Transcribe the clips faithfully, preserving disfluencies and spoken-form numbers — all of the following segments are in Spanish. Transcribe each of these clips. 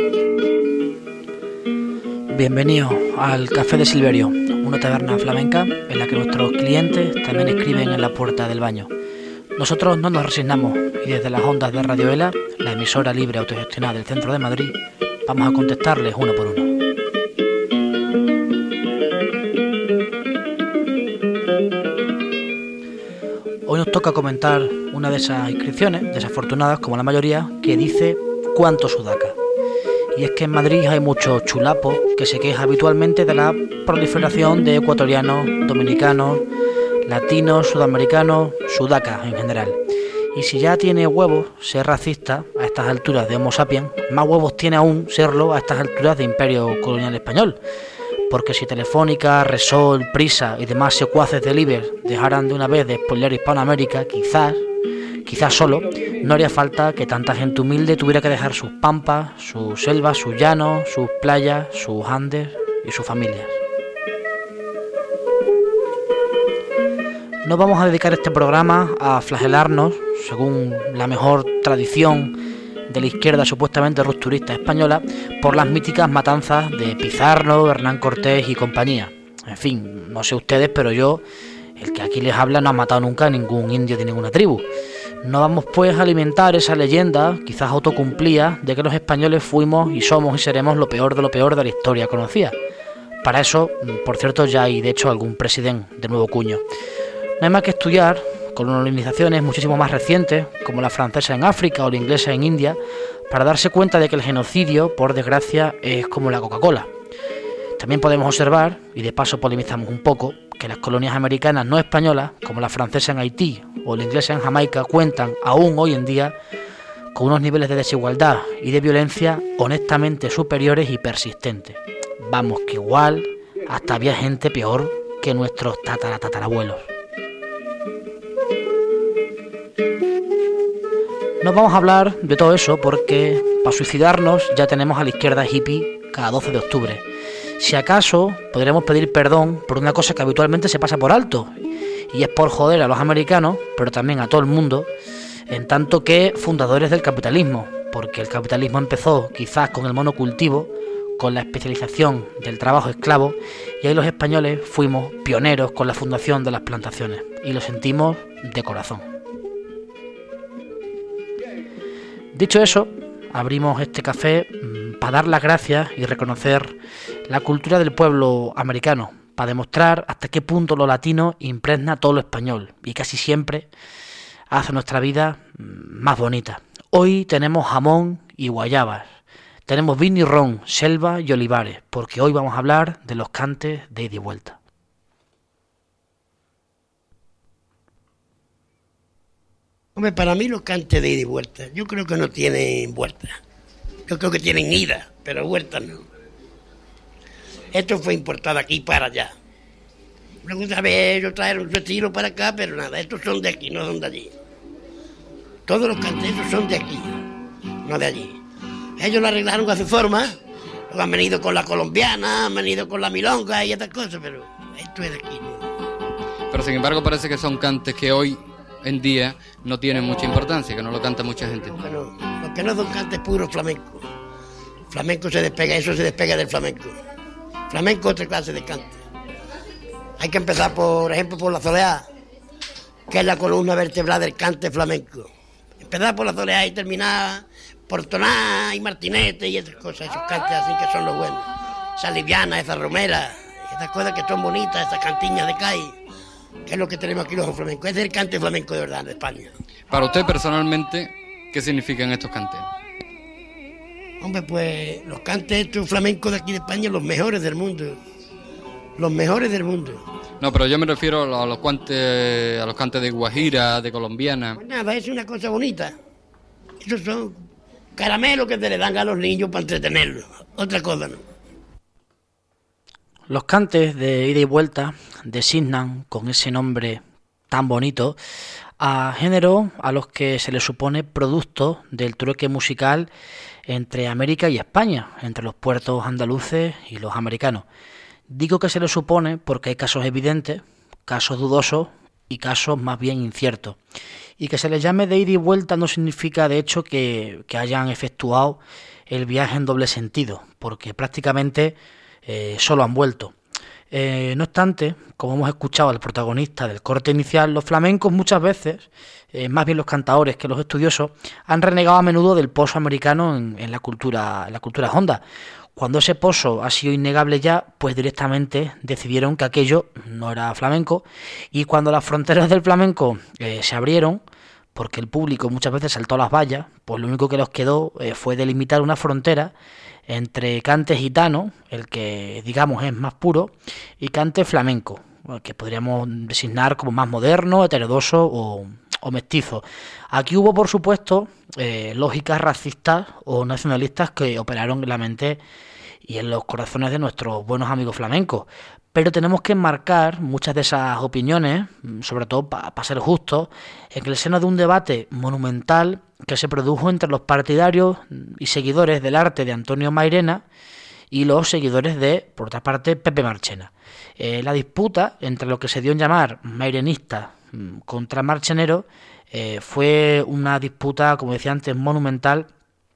Bienvenido al Café de Silverio, una taberna flamenca en la que nuestros clientes también escriben en la puerta del baño. Nosotros no nos resignamos y desde las ondas de Radio Ela, la emisora libre autogestionada del centro de Madrid, vamos a contestarles uno por uno. Hoy nos toca comentar una de esas inscripciones, desafortunadas como la mayoría, que dice ¿cuánto sudaca? Y es que en Madrid hay muchos chulapos que se quejan habitualmente de la proliferación de ecuatorianos, dominicanos, latinos, sudamericanos, sudacas en general. Y si ya tiene huevos ser racista a estas alturas de Homo sapiens, más huevos tiene aún serlo a estas alturas de Imperio Colonial Español. Porque si Telefónica, Resol, Prisa y demás secuaces del Iber dejaran de una vez de spoilear Hispanoamérica, quizás, quizás solo, no haría falta que tanta gente humilde tuviera que dejar sus pampas, sus selvas, sus llanos, sus playas, sus Andes y sus familias. No vamos a dedicar este programa a flagelarnos, según la mejor tradición de la izquierda supuestamente rupturista española, por las míticas matanzas de Pizarro, Hernán Cortés y compañía. En fin, no sé ustedes, pero yo, el que aquí les habla, no ha matado nunca a ningún indio de ninguna tribu. No vamos pues a alimentar esa leyenda, quizás autocumplida, de que los españoles fuimos y somos y seremos lo peor de lo peor de la historia conocida. Para eso, por cierto, ya hay de hecho algún presidente de nuevo cuño. No hay más que estudiar colonizaciones muchísimo más recientes, como la francesa en África o la inglesa en India, para darse cuenta de que el genocidio, por desgracia, es como la Coca-Cola. También podemos observar, y de paso polemizamos un poco, que las colonias americanas no españolas, como la francesa en Haití o la inglesa en Jamaica, cuentan aún hoy en día con unos niveles de desigualdad y de violencia honestamente superiores y persistentes. Vamos, que igual hasta había gente peor que nuestros tataratatarabuelos. No vamos a hablar de todo eso porque para suicidarnos ya tenemos a la izquierda hippie cada doce de octubre. Si acaso podremos pedir perdón por una cosa que habitualmente se pasa por alto, y es por joder a los americanos, pero también a todo el mundo, en tanto que fundadores del capitalismo, porque el capitalismo empezó quizás con el monocultivo, con la especialización del trabajo esclavo, y ahí los españoles fuimos pioneros con la fundación de las plantaciones, y lo sentimos de corazón. Dicho eso, abrimos este café mmm, para dar las gracias y reconocer la cultura del pueblo americano, para demostrar hasta qué punto lo latino impregna todo lo español y casi siempre hace nuestra vida más bonita. Hoy tenemos jamón y guayabas, tenemos vino y ron, selva y olivares, porque hoy vamos a hablar de los cantes de ida y vuelta. Hombre, para mí los cantes de ida y vuelta, yo creo que no tienen vuelta. Yo creo que tienen ida, pero vuelta no. Esto fue importado aquí para allá. Me gusta ver, yo traer un estilo para acá, pero nada, estos son de aquí, no son de allí. Todos los canteros son de aquí, no de allí. Ellos lo arreglaron a su forma, han venido con la colombiana, han venido con la milonga y estas cosas, pero esto es de aquí, ¿no? Pero sin embargo parece que son cantes que hoy en día no tienen mucha importancia, que no lo canta mucha gente. Bueno, lo que no son cantes puros flamenco. Flamenco se despega, eso se despega del flamenco. Flamenco es otra clase de cante. Hay que empezar, por ejemplo, por la soleá, que es la columna vertebral del cante flamenco. Empezar por la soleá y terminar por toná y martinete y esas cosas, esos cantes así que son los buenos. Esa liviana, esa romera, esas cosas que son bonitas, esas cantiñas de calle, que es lo que tenemos aquí los flamencos. Ese es el cante flamenco de verdad de España. Para usted personalmente, ¿qué significan estos cantes? Hombre, pues los cantes estos flamencos de aquí de España, los mejores del mundo. Los mejores del mundo. No, pero yo me refiero a los cantes, a los cantes de guajira, de colombiana. Pues nada, es una cosa bonita. Esos son caramelos que se le dan a los niños para entretenerlos. Otra cosa no. Los cantes de ida y vuelta designan con ese nombre tan bonito a géneros a los que se les supone producto del trueque musical entre América y España, entre los puertos andaluces y los americanos. Digo que se les supone porque hay casos evidentes, casos dudosos y casos más bien inciertos. Y que se les llame de ida y vuelta no significa de hecho que, que hayan efectuado el viaje en doble sentido, porque prácticamente eh, solo han vuelto. Eh, no obstante, como hemos escuchado al protagonista del corte inicial, los flamencos muchas veces, eh, más bien los cantadores que los estudiosos, han renegado a menudo del pozo americano en, en la cultura, en la cultura honda. Cuando ese pozo ha sido innegable ya, pues directamente decidieron que aquello no era flamenco, y cuando las fronteras del flamenco eh, se abrieron, porque el público muchas veces saltó las vallas, pues lo único que les quedó eh, fue delimitar una frontera entre cante gitano, el que digamos es más puro, y cante flamenco, el que podríamos designar como más moderno, heterodoxo o, o mestizo. Aquí hubo, por supuesto, eh, lógicas racistas o nacionalistas que operaron en la mente y en los corazones de nuestros buenos amigos flamencos. Pero tenemos que enmarcar muchas de esas opiniones, sobre todo para pa ser justos, en el seno de un debate monumental que se produjo entre los partidarios y seguidores del arte de Antonio Mairena y los seguidores de, por otra parte, Pepe Marchena. Eh, la disputa entre lo que se dio en llamar mairenista contra marchenero eh, fue una disputa, como decía antes, monumental,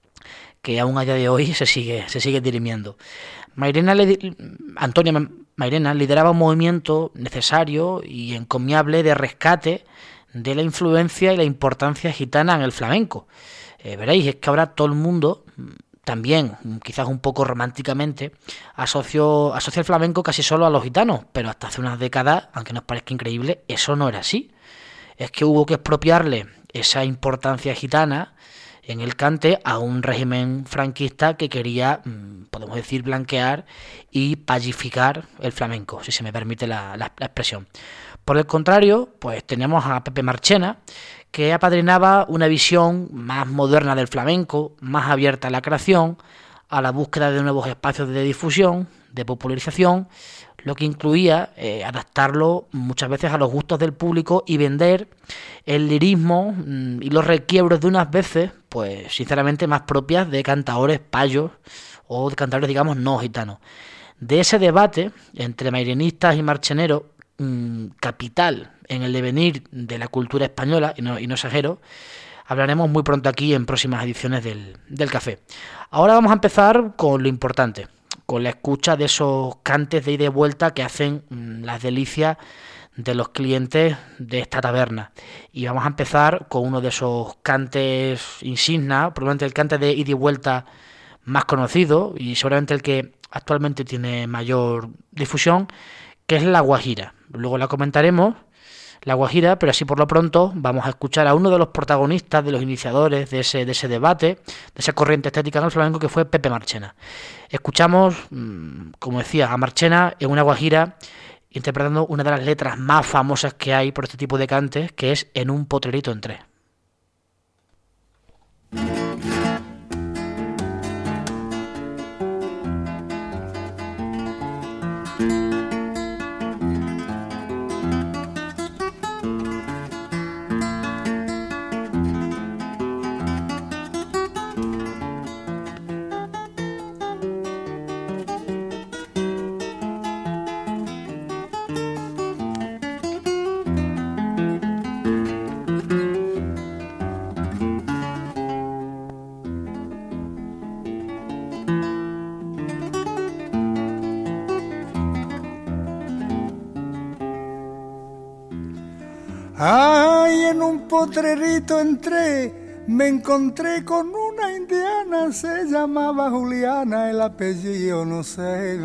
que aún a día de hoy se sigue, se sigue dirimiendo. Mairena le, Antonio Mairena lideraba un movimiento necesario y encomiable de rescate de la influencia y la importancia gitana en el flamenco. Eh, veréis, es que ahora todo el mundo, también quizás un poco románticamente, asoció, asocia el flamenco casi solo a los gitanos, pero hasta hace unas décadas, aunque nos parezca increíble, eso no era así. Es que hubo que expropiarle esa importancia gitana en el cante a un régimen franquista que quería, podemos decir, blanquear y payificar el flamenco, si se me permite la, la, la expresión. Por el contrario, pues tenemos a Pepe Marchena, que apadrinaba una visión más moderna del flamenco, más abierta a la creación, a la búsqueda de nuevos espacios de difusión, de popularización, lo que incluía eh, adaptarlo muchas veces a los gustos del público y vender el lirismo mmm, y los requiebros de unas veces, pues sinceramente más propias de cantaores payos o de cantaores, digamos, no gitanos. De ese debate entre mairenistas y marcheneros, mmm, capital en el devenir de la cultura española, y no, y no exagero, hablaremos muy pronto aquí en próximas ediciones del, del Café. Ahora vamos a empezar con lo importante, con la escucha de esos cantes de ida y vuelta que hacen mmm, las delicias de los clientes de esta taberna. Y vamos a empezar con uno de esos cantes insignia, probablemente el cante de ida y vuelta más conocido y seguramente el que actualmente tiene mayor difusión, que es la guajira. Luego la comentaremos, la guajira, pero así por lo pronto vamos a escuchar a uno de los protagonistas, de los iniciadores de ese, de ese debate, de esa corriente estética en el flamenco, que fue Pepe Marchena. Escuchamos, como decía, a Marchena en una guajira interpretando una de las letras más famosas que hay por este tipo de cantes, que es En un potrerito entré. Ay, en un potrerito entré, me encontré con una indiana, se llamaba Juliana, el apellido no sé.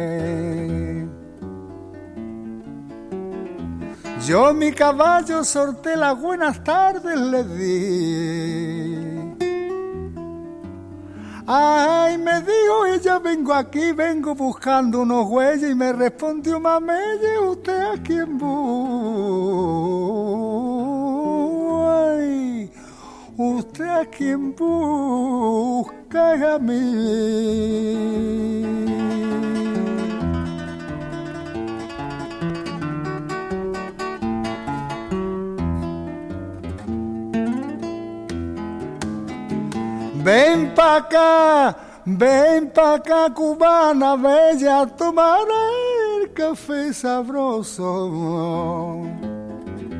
Yo mi caballo sorté, las buenas tardes le di. Ay, me dijo ella, vengo aquí, vengo buscando unos güeyes, y me respondió, mameye, ¿usted a quién busca? Ay, ¿usted a quién busca? A mí. Ven pa' acá, ven pa' acá, cubana bella, tomar el café sabroso.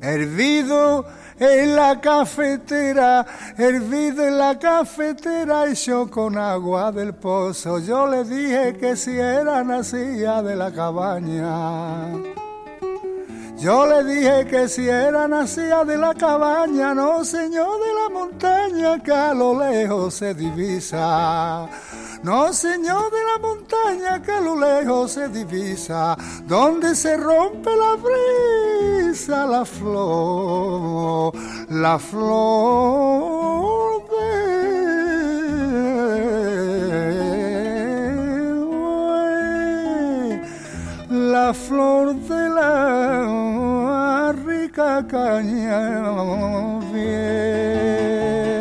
hervido en la cafetera, hervido en la cafetera, hecho con agua del pozo. Yo le dije que si era nacía de la cabaña. Yo le dije que si era nacía de la cabaña, no señor de la montaña que a lo lejos se divisa. No señor de la montaña que a lo lejos se divisa, donde se rompe la brisa, la flor, la flor de, la flor de la rica caña bien.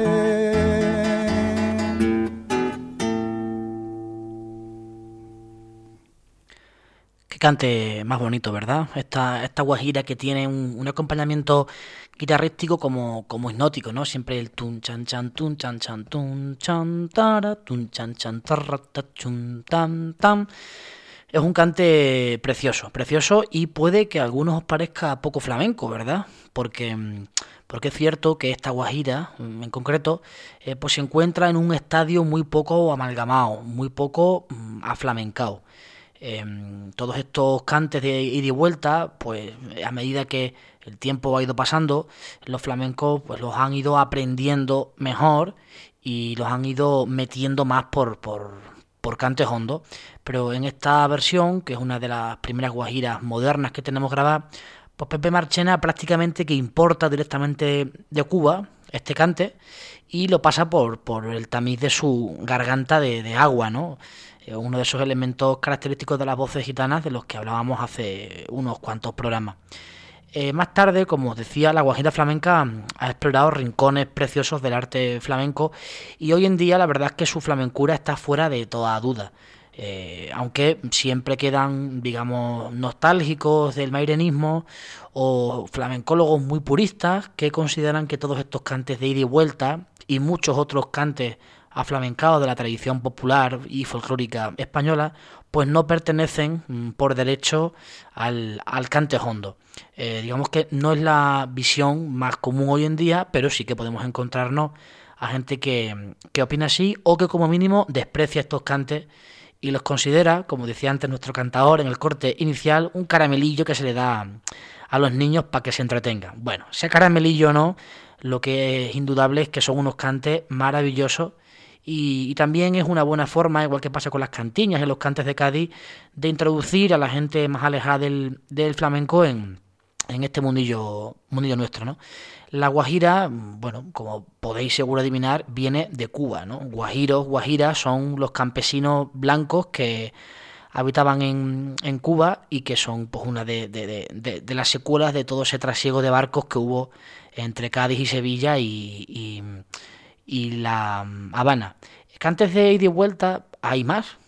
Qué cante más bonito, ¿verdad? Esta, esta guajira que tiene un, un acompañamiento guitarrístico como, como hipnótico, ¿no? Siempre el tun chan chan tun chan chan tun chan tara tun chan chan tarra ta chun tan tan. Es un cante precioso, precioso, y puede que a algunos os parezca poco flamenco, ¿verdad? Porque, porque es cierto que esta guajira, en concreto, eh, pues se encuentra en un estadio muy poco amalgamado, muy poco mm, aflamencado. Eh, todos estos cantes de ida y vuelta, pues a medida que el tiempo ha ido pasando, los flamencos pues los han ido aprendiendo mejor y los han ido metiendo más por, por, por cantes hondos. Pero en esta versión, que es una de las primeras guajiras modernas que tenemos grabadas, pues Pepe Marchena prácticamente que importa directamente de Cuba este cante y lo pasa por, por el tamiz de su garganta de, de agua, ¿no? Uno de esos elementos característicos de las voces gitanas de los que hablábamos hace unos cuantos programas. Eh, más tarde, como os decía, la guajira flamenca ha explorado rincones preciosos del arte flamenco y hoy en día la verdad es que su flamencura está fuera de toda duda. Eh, aunque siempre quedan, digamos, nostálgicos del mairenismo o flamencólogos muy puristas que consideran que todos estos cantes de ida y vuelta y muchos otros cantes aflamencados de la tradición popular y folclórica española, pues no pertenecen mm, por derecho al, al cante hondo. Eh, digamos que no es la visión más común hoy en día, pero sí que podemos encontrarnos a gente que, que opina así o que como mínimo desprecia estos cantes y los considera, como decía antes nuestro cantador en el corte inicial, un caramelillo que se le da a los niños para que se entretengan. Bueno, sea caramelillo o no, lo que es indudable es que son unos cantes maravillosos. Y, y también es una buena forma, igual que pasa con las cantiñas y los cantes de Cádiz, de introducir a la gente más alejada del, del flamenco en, en este mundillo, mundillo nuestro, ¿no? La guajira, bueno, como podéis seguro adivinar, viene de Cuba, ¿no? Guajiros, guajiras son los campesinos blancos que habitaban en, en Cuba y que son pues una de, de, de, de, de las secuelas de todo ese trasiego de barcos que hubo entre Cádiz y Sevilla y... y y la Habana. Cantes de ida y vuelta hay más.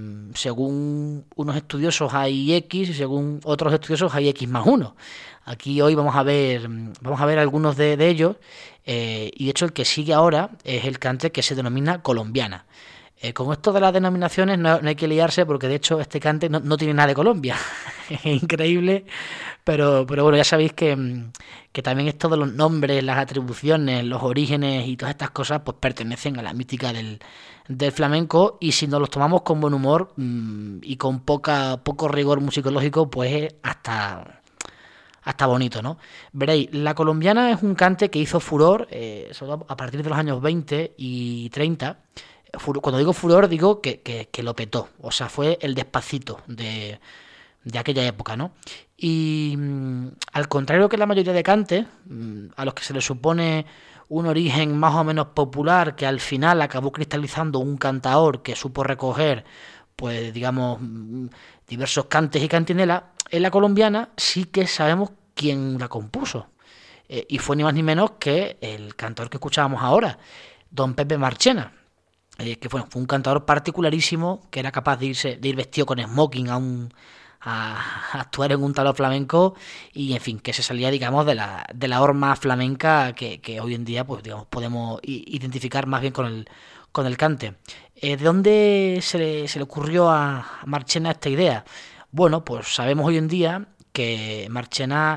Según unos estudiosos hay X y según otros estudiosos hay X más uno. Aquí hoy vamos a ver vamos a ver algunos de, de ellos eh, y de hecho el que sigue ahora es el cante que se denomina colombiana. Eh, con esto de las denominaciones no, no hay que liarse porque de hecho este cante no, no tiene nada de Colombia. Es increíble, pero, pero bueno, ya sabéis que, que también esto de los nombres, las atribuciones, los orígenes y todas estas cosas pues pertenecen a la mística del, del flamenco y si nos los tomamos con buen humor mmm, y con poca poco rigor musicológico pues hasta... hasta bonito, ¿no? Veréis, la colombiana es un cante que hizo furor eh, a partir de los años veinte y treinta. Cuando digo furor, digo que, que, que lo petó. O sea, fue el Despacito de, de aquella época, ¿no? Y mmm, al contrario que la mayoría de cantes, mmm, a los que se les supone un origen más o menos popular, que al final acabó cristalizando un cantaor que supo recoger, pues digamos, mmm, diversos cantes y cantinelas, en la colombiana sí que sabemos quién la compuso. Eh, y fue ni más ni menos que el cantaor que escuchábamos ahora, don Pepe Marchena. Eh, que bueno, fue un cantador particularísimo que era capaz de irse de ir vestido con smoking a un a, a actuar en un talón flamenco y en fin que se salía digamos de la de la horma flamenca que, que hoy en día pues digamos podemos identificar más bien con el con el cante. Eh, ¿De dónde se le, se le ocurrió a Marchena esta idea? Bueno, pues sabemos hoy en día que Marchena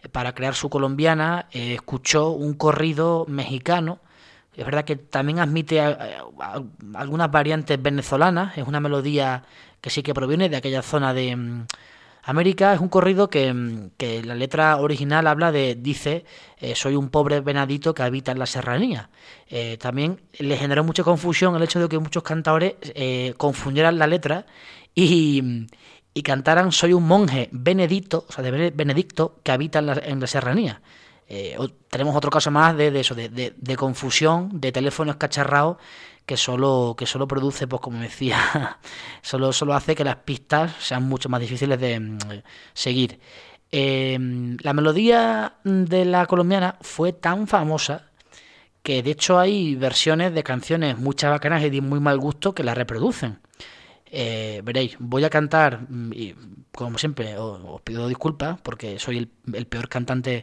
para crear su colombiana, eh, escuchó un corrido mexicano. Es verdad que también admite a, a, a, algunas variantes venezolanas, es una melodía que sí que proviene de aquella zona de um, América. Es un corrido que, que la letra original habla de, dice, eh, soy un pobre venadito que habita en la serranía. Eh, también le generó mucha confusión el hecho de que muchos cantadores eh, confundieran la letra y, y cantaran soy un monje benedicto, o sea, de Benedicto, que habita en la, en la serranía. Eh, tenemos otro caso más de, de eso, de, de, de confusión, de teléfonos cacharrados que solo que solo produce, pues como decía, solo solo hace que las pistas sean mucho más difíciles de mm, seguir. Eh, la melodía de la colombiana fue tan famosa que de hecho hay versiones de canciones muy chabacanas y de muy mal gusto que la reproducen. Eh, veréis, voy a cantar, y como siempre os, os pido disculpas porque soy el, el peor cantante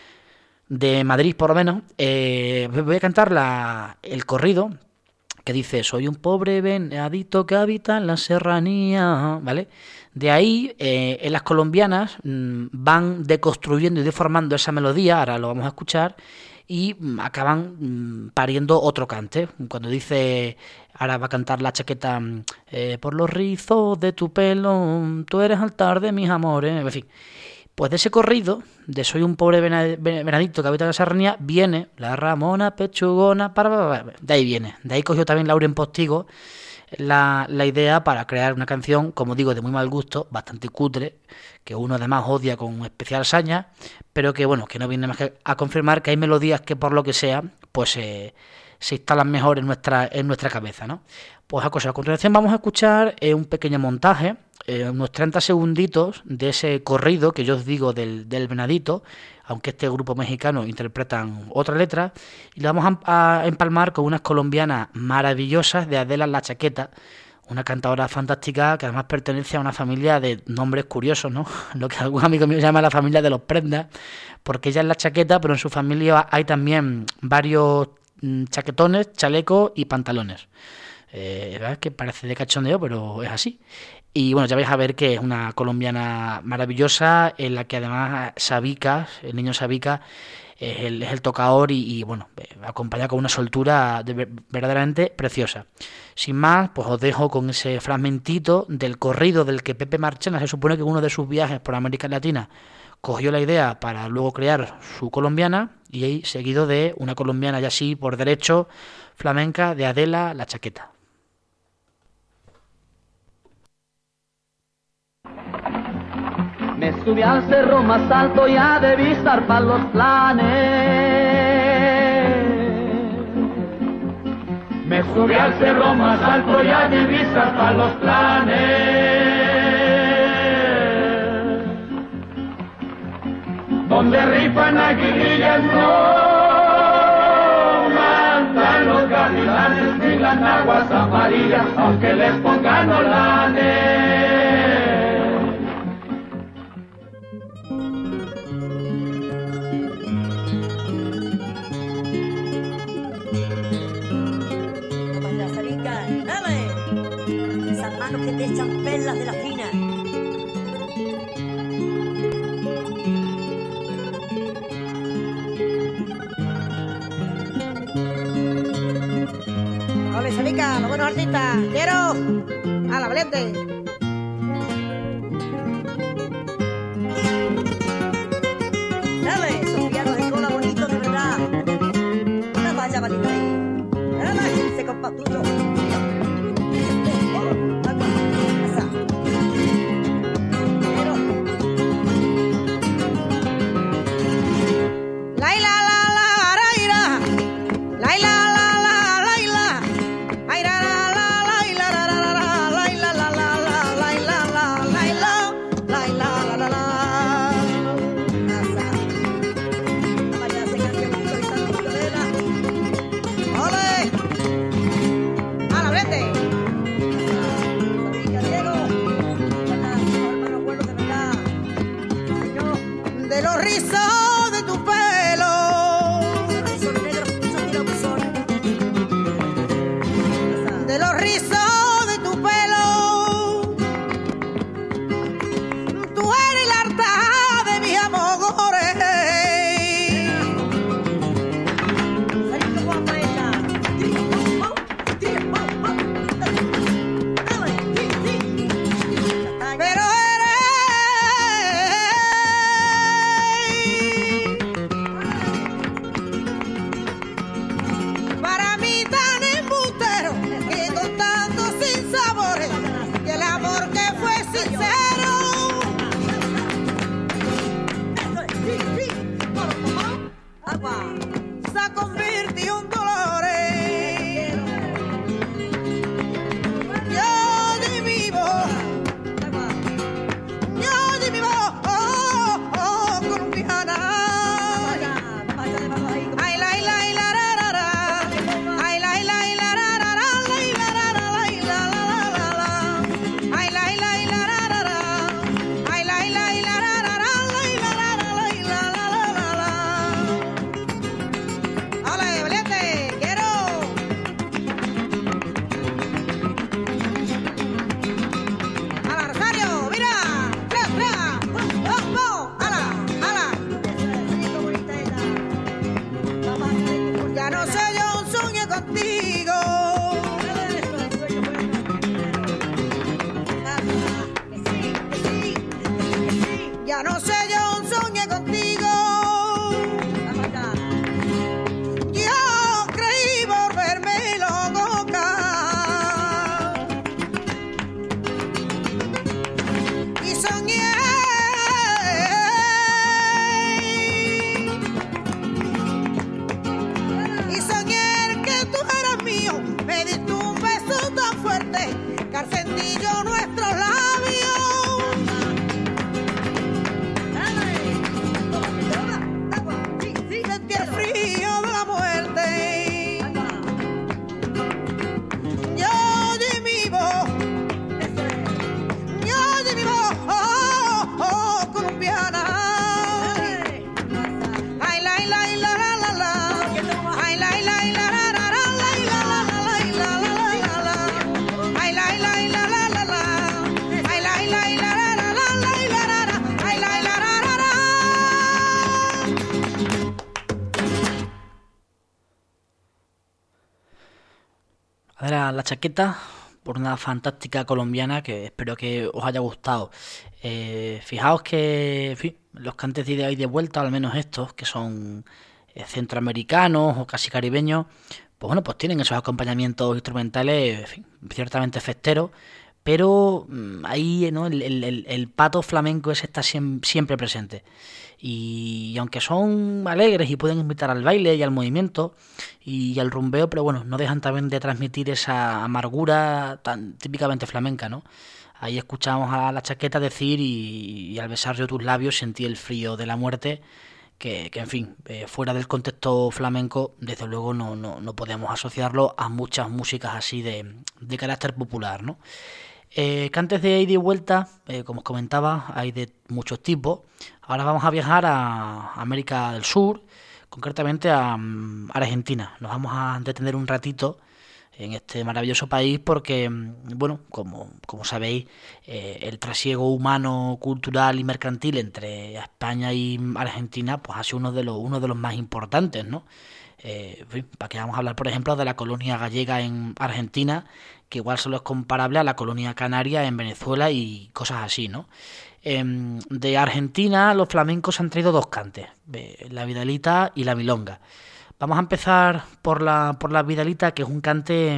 de Madrid, por lo menos. Eh, voy a cantar la, el corrido que dice soy un pobre venadito que habita en la serranía, ¿vale? De ahí, eh, en las colombianas mmm, van deconstruyendo y deformando esa melodía, ahora lo vamos a escuchar, y mmm, acaban mmm, pariendo otro cante. Cuando dice, ahora va a cantar la chaqueta, eh, por los rizos de tu pelo, tú eres altar de mis amores, en fin. Pues de ese corrido, de soy un pobre venadito que habita en la serranía, viene la Ramona Pechugona, para, para, para, de ahí viene. De ahí cogió también Lauren Postigo la, la idea para crear una canción, como digo, de muy mal gusto, bastante cutre, que uno además odia con especial saña, pero que bueno, que no viene más que a confirmar que hay melodías que por lo que sea, pues eh, se instalan mejor en nuestra, en nuestra cabeza, ¿no? Pues a, cosa, a continuación vamos a escuchar eh, un pequeño montaje, eh, unos treinta segunditos de ese corrido que yo os digo del, del venadito, aunque este grupo mexicano interpretan otra letra, y lo vamos a, a empalmar con unas colombianas maravillosas de Adela La Chaqueta, una cantadora fantástica que además pertenece a una familia de nombres curiosos, ¿no? Lo que algún amigo mío llama la familia de los prendas, porque ella es La Chaqueta, pero en su familia hay también varios mm, chaquetones, chalecos y pantalones. Eh, ¿verdad? Que parece de cachondeo, pero es así. Y bueno, ya vais a ver que es una colombiana maravillosa, en la que además Sabica, el niño Sabica, es el, es el tocador y, y bueno, acompaña con una soltura de, verdaderamente preciosa. Sin más, pues os dejo con ese fragmentito del corrido del que Pepe Marchena se supone que en uno de sus viajes por América Latina cogió la idea para luego crear su colombiana, y ahí seguido de una colombiana ya así por derecho flamenca de Adela La Chaqueta. Me subí al cerro más alto ya de vistar para los planes. Me subí al cerro más alto ya de vistar para los planes. Donde rifan aguilillas no mandan los gavilanes ni las naguas amarillas, aunque les pongan olanes. Que te echan perlas de la fina. Ole, Sabica, los buenos artistas. Quiero a la valiente. Dale, esos pianos de cola bonitos de verdad. Una valla valida ahí. Dale, ese compa tuyo. Tú eres la harta de mis amores. fuerte, calcentillo nuestros labios. Sentí el frío de la muerte. Yo de mi voz, yo de mi voz, oh, oh, oh, colombiana. Ay, la, la, la, la, la, la. Ay, la, la, la, la, la, la, la, la, la, la, la, la. Ay, la, la, la, la, la, la. Ay, la, la, la, la, la, la, la, la. Ay, la, la, la, la, la. Era La Chaqueta, por una fantástica colombiana que espero que os haya gustado. Eh, fijaos que, en fin, los cantes de ida y de vuelta, al menos estos, que son eh, centroamericanos o casi caribeños, pues bueno, pues tienen esos acompañamientos instrumentales, en fin, ciertamente festeros, pero mmm, ahí, ¿no? el, el, el, el pato flamenco ese está siem- siempre presente. Y, y aunque son alegres y pueden invitar al baile y al movimiento y al rumbeo, pero bueno, no dejan también de transmitir esa amargura tan típicamente flamenca, ¿no? Ahí escuchamos a La Chaqueta decir y, y al besar yo tus labios sentí el frío de la muerte, que, que en fin, eh, fuera del contexto flamenco, desde luego no, no, no podemos asociarlo a muchas músicas así de, de carácter popular, ¿no? Eh, cantes de ida y vuelta, eh, como os comentaba, hay de muchos tipos. Ahora vamos a viajar a América del Sur, concretamente a um, Argentina. Nos vamos a detener un ratito en este maravilloso país porque, bueno, como, como sabéis, eh, el trasiego humano, cultural y mercantil entre España y Argentina pues ha sido uno de los, uno de los más importantes, ¿no? Eh, en fin, para que vamos a hablar, por ejemplo, de la colonia gallega en Argentina, que igual solo es comparable a la colonia canaria en Venezuela y cosas así, ¿no? Eh, de Argentina los flamencos han traído dos cantes, eh, la vidalita y la milonga. Vamos a empezar por la por la vidalita, que es un cante,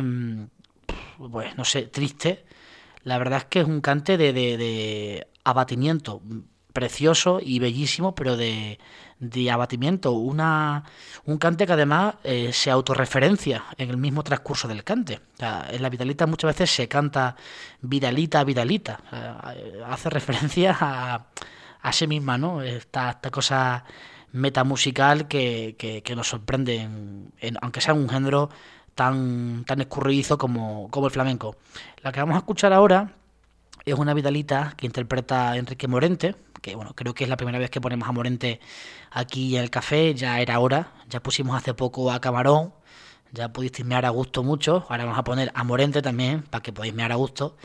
pues no sé, triste. La verdad es que es un cante de, de, de abatimiento, precioso y bellísimo, pero de, de abatimiento. Una, un cante que además eh, se autorreferencia en el mismo transcurso del cante. O sea, en la vidalita muchas veces se canta vidalita, vidalita. O sea, hace referencia a, a sí misma, ¿no? Esta, esta cosa metamusical que, que, que nos sorprende, en, en, aunque sea un género tan, tan escurridizo como, como el flamenco. La que vamos a escuchar ahora es una vidalita que interpreta Enrique Morente, que bueno, creo que es la primera vez que ponemos a Morente aquí en el café, ya era hora, ya pusimos hace poco a Camarón, ya pudisteis mear a gusto mucho, ahora vamos a poner a Morente también, para que podáis mear a gusto,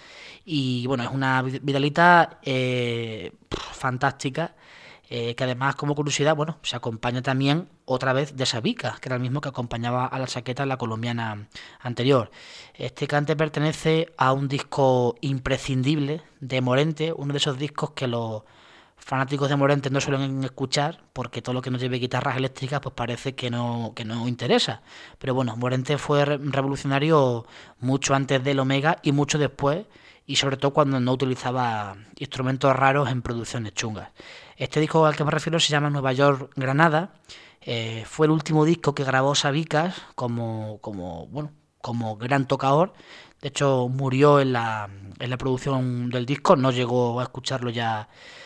y bueno, es una vidalita eh, fantástica, eh, que además, como curiosidad, bueno, se acompaña también otra vez de Sabica, que era el mismo que acompañaba a La Chaqueta en la colombiana anterior. Este cante pertenece a un disco imprescindible de Morente, uno de esos discos que los fanáticos de Morente no suelen escuchar, porque todo lo que no lleve guitarras eléctricas pues parece que no, que no interesa. Pero bueno, Morente fue revolucionario mucho antes del Omega y mucho después, y sobre todo cuando no utilizaba instrumentos raros en producciones chungas. Este disco al que me refiero se llama Nueva York Granada. Eh, fue el último disco que grabó Sabicas como, como, bueno, como gran tocador. De hecho, murió en la, en la producción del disco, no llegó a escucharlo ya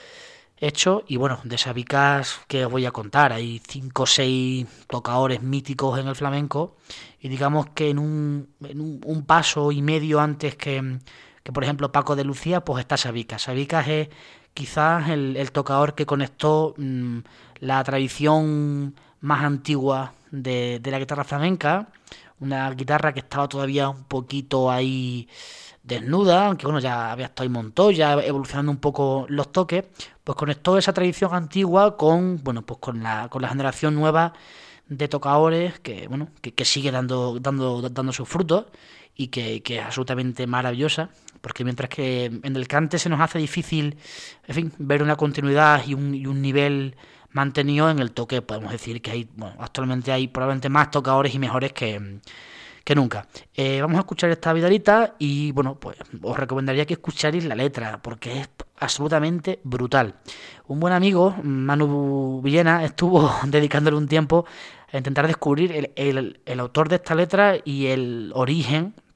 hecho. Y bueno, de Sabicas, ¿qué os voy a contar? Hay cinco o seis tocadores míticos en el flamenco, y digamos que en un, en un, un paso y medio antes que, que, por ejemplo, Paco de Lucía, pues está Sabicas. Sabicas es quizás el, el tocador que conectó mmm, la tradición más antigua de, de la guitarra flamenca, una guitarra que estaba todavía un poquito ahí desnuda, aunque bueno, ya había estado ahí Montoya, evolucionando un poco los toques, pues conectó esa tradición antigua con, bueno, pues con la, con la generación nueva de tocadores que, bueno, que, que sigue dando, dando, dando sus frutos, y que, que es absolutamente maravillosa, porque mientras que en el cante se nos hace difícil, en fin, ver una continuidad y un, y un nivel mantenido, en el toque podemos decir que hay, bueno, actualmente hay probablemente más tocadores y mejores que, que nunca. Eh, vamos a escuchar esta vidalita y bueno, pues os recomendaría que escucharais la letra, porque es absolutamente brutal. Un buen amigo, Manu Villena, estuvo dedicándole un tiempo a intentar descubrir el, el, el autor de esta letra y el origen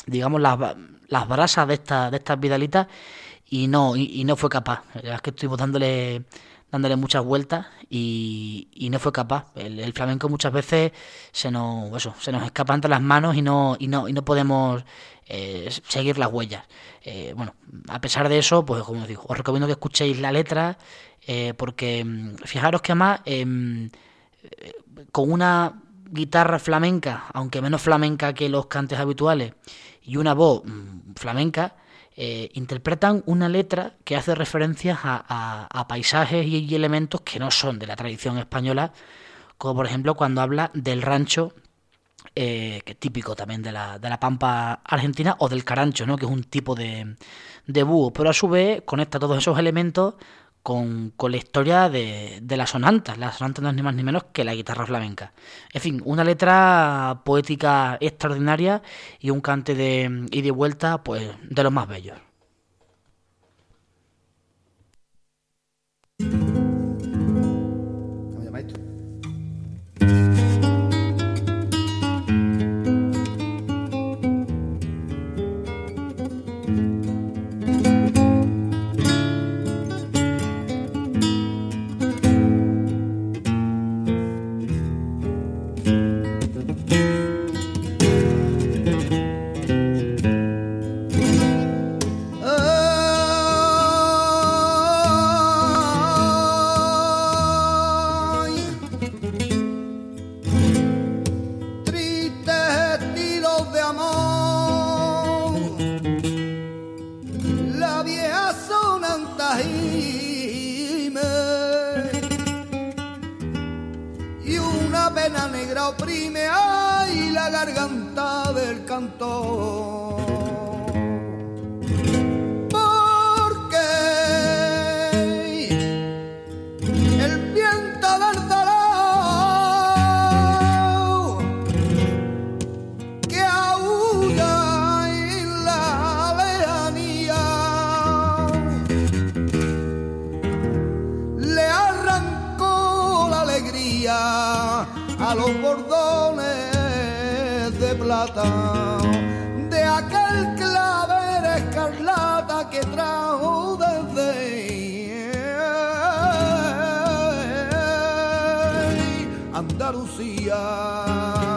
digamos, las, las brasas de, esta, de estas vidalitas y no, y, y no fue capaz. La verdad es que estuvimos dándole, dándole muchas vueltas y, y no fue capaz. El, el flamenco muchas veces se nos, eso, se nos escapa entre las manos y no, y no, y no podemos eh, seguir las huellas. Eh, bueno, a pesar de eso, pues como digo, os recomiendo que escuchéis la letra, eh, porque fijaros que además eh, con una guitarra flamenca, aunque menos flamenca que los cantes habituales, y una voz mmm, flamenca, eh, interpretan una letra que hace referencias a, a, a paisajes y, y elementos que no son de la tradición española, como por ejemplo cuando habla del rancho, eh, que es típico también de la, de la pampa argentina, o del carancho, ¿no?, que es un tipo de, de búho, pero a su vez conecta todos esos elementos Con, con la historia de, de la sonanta. La sonanta no es ni más ni menos que la guitarra flamenca. En fin, una letra poética extraordinaria y un cante de ida y vuelta, pues, de los más bellos. ¿Cómo se llama esto? A los bordones de plata de aquel clavel escarlata que trajo desde Andalucía.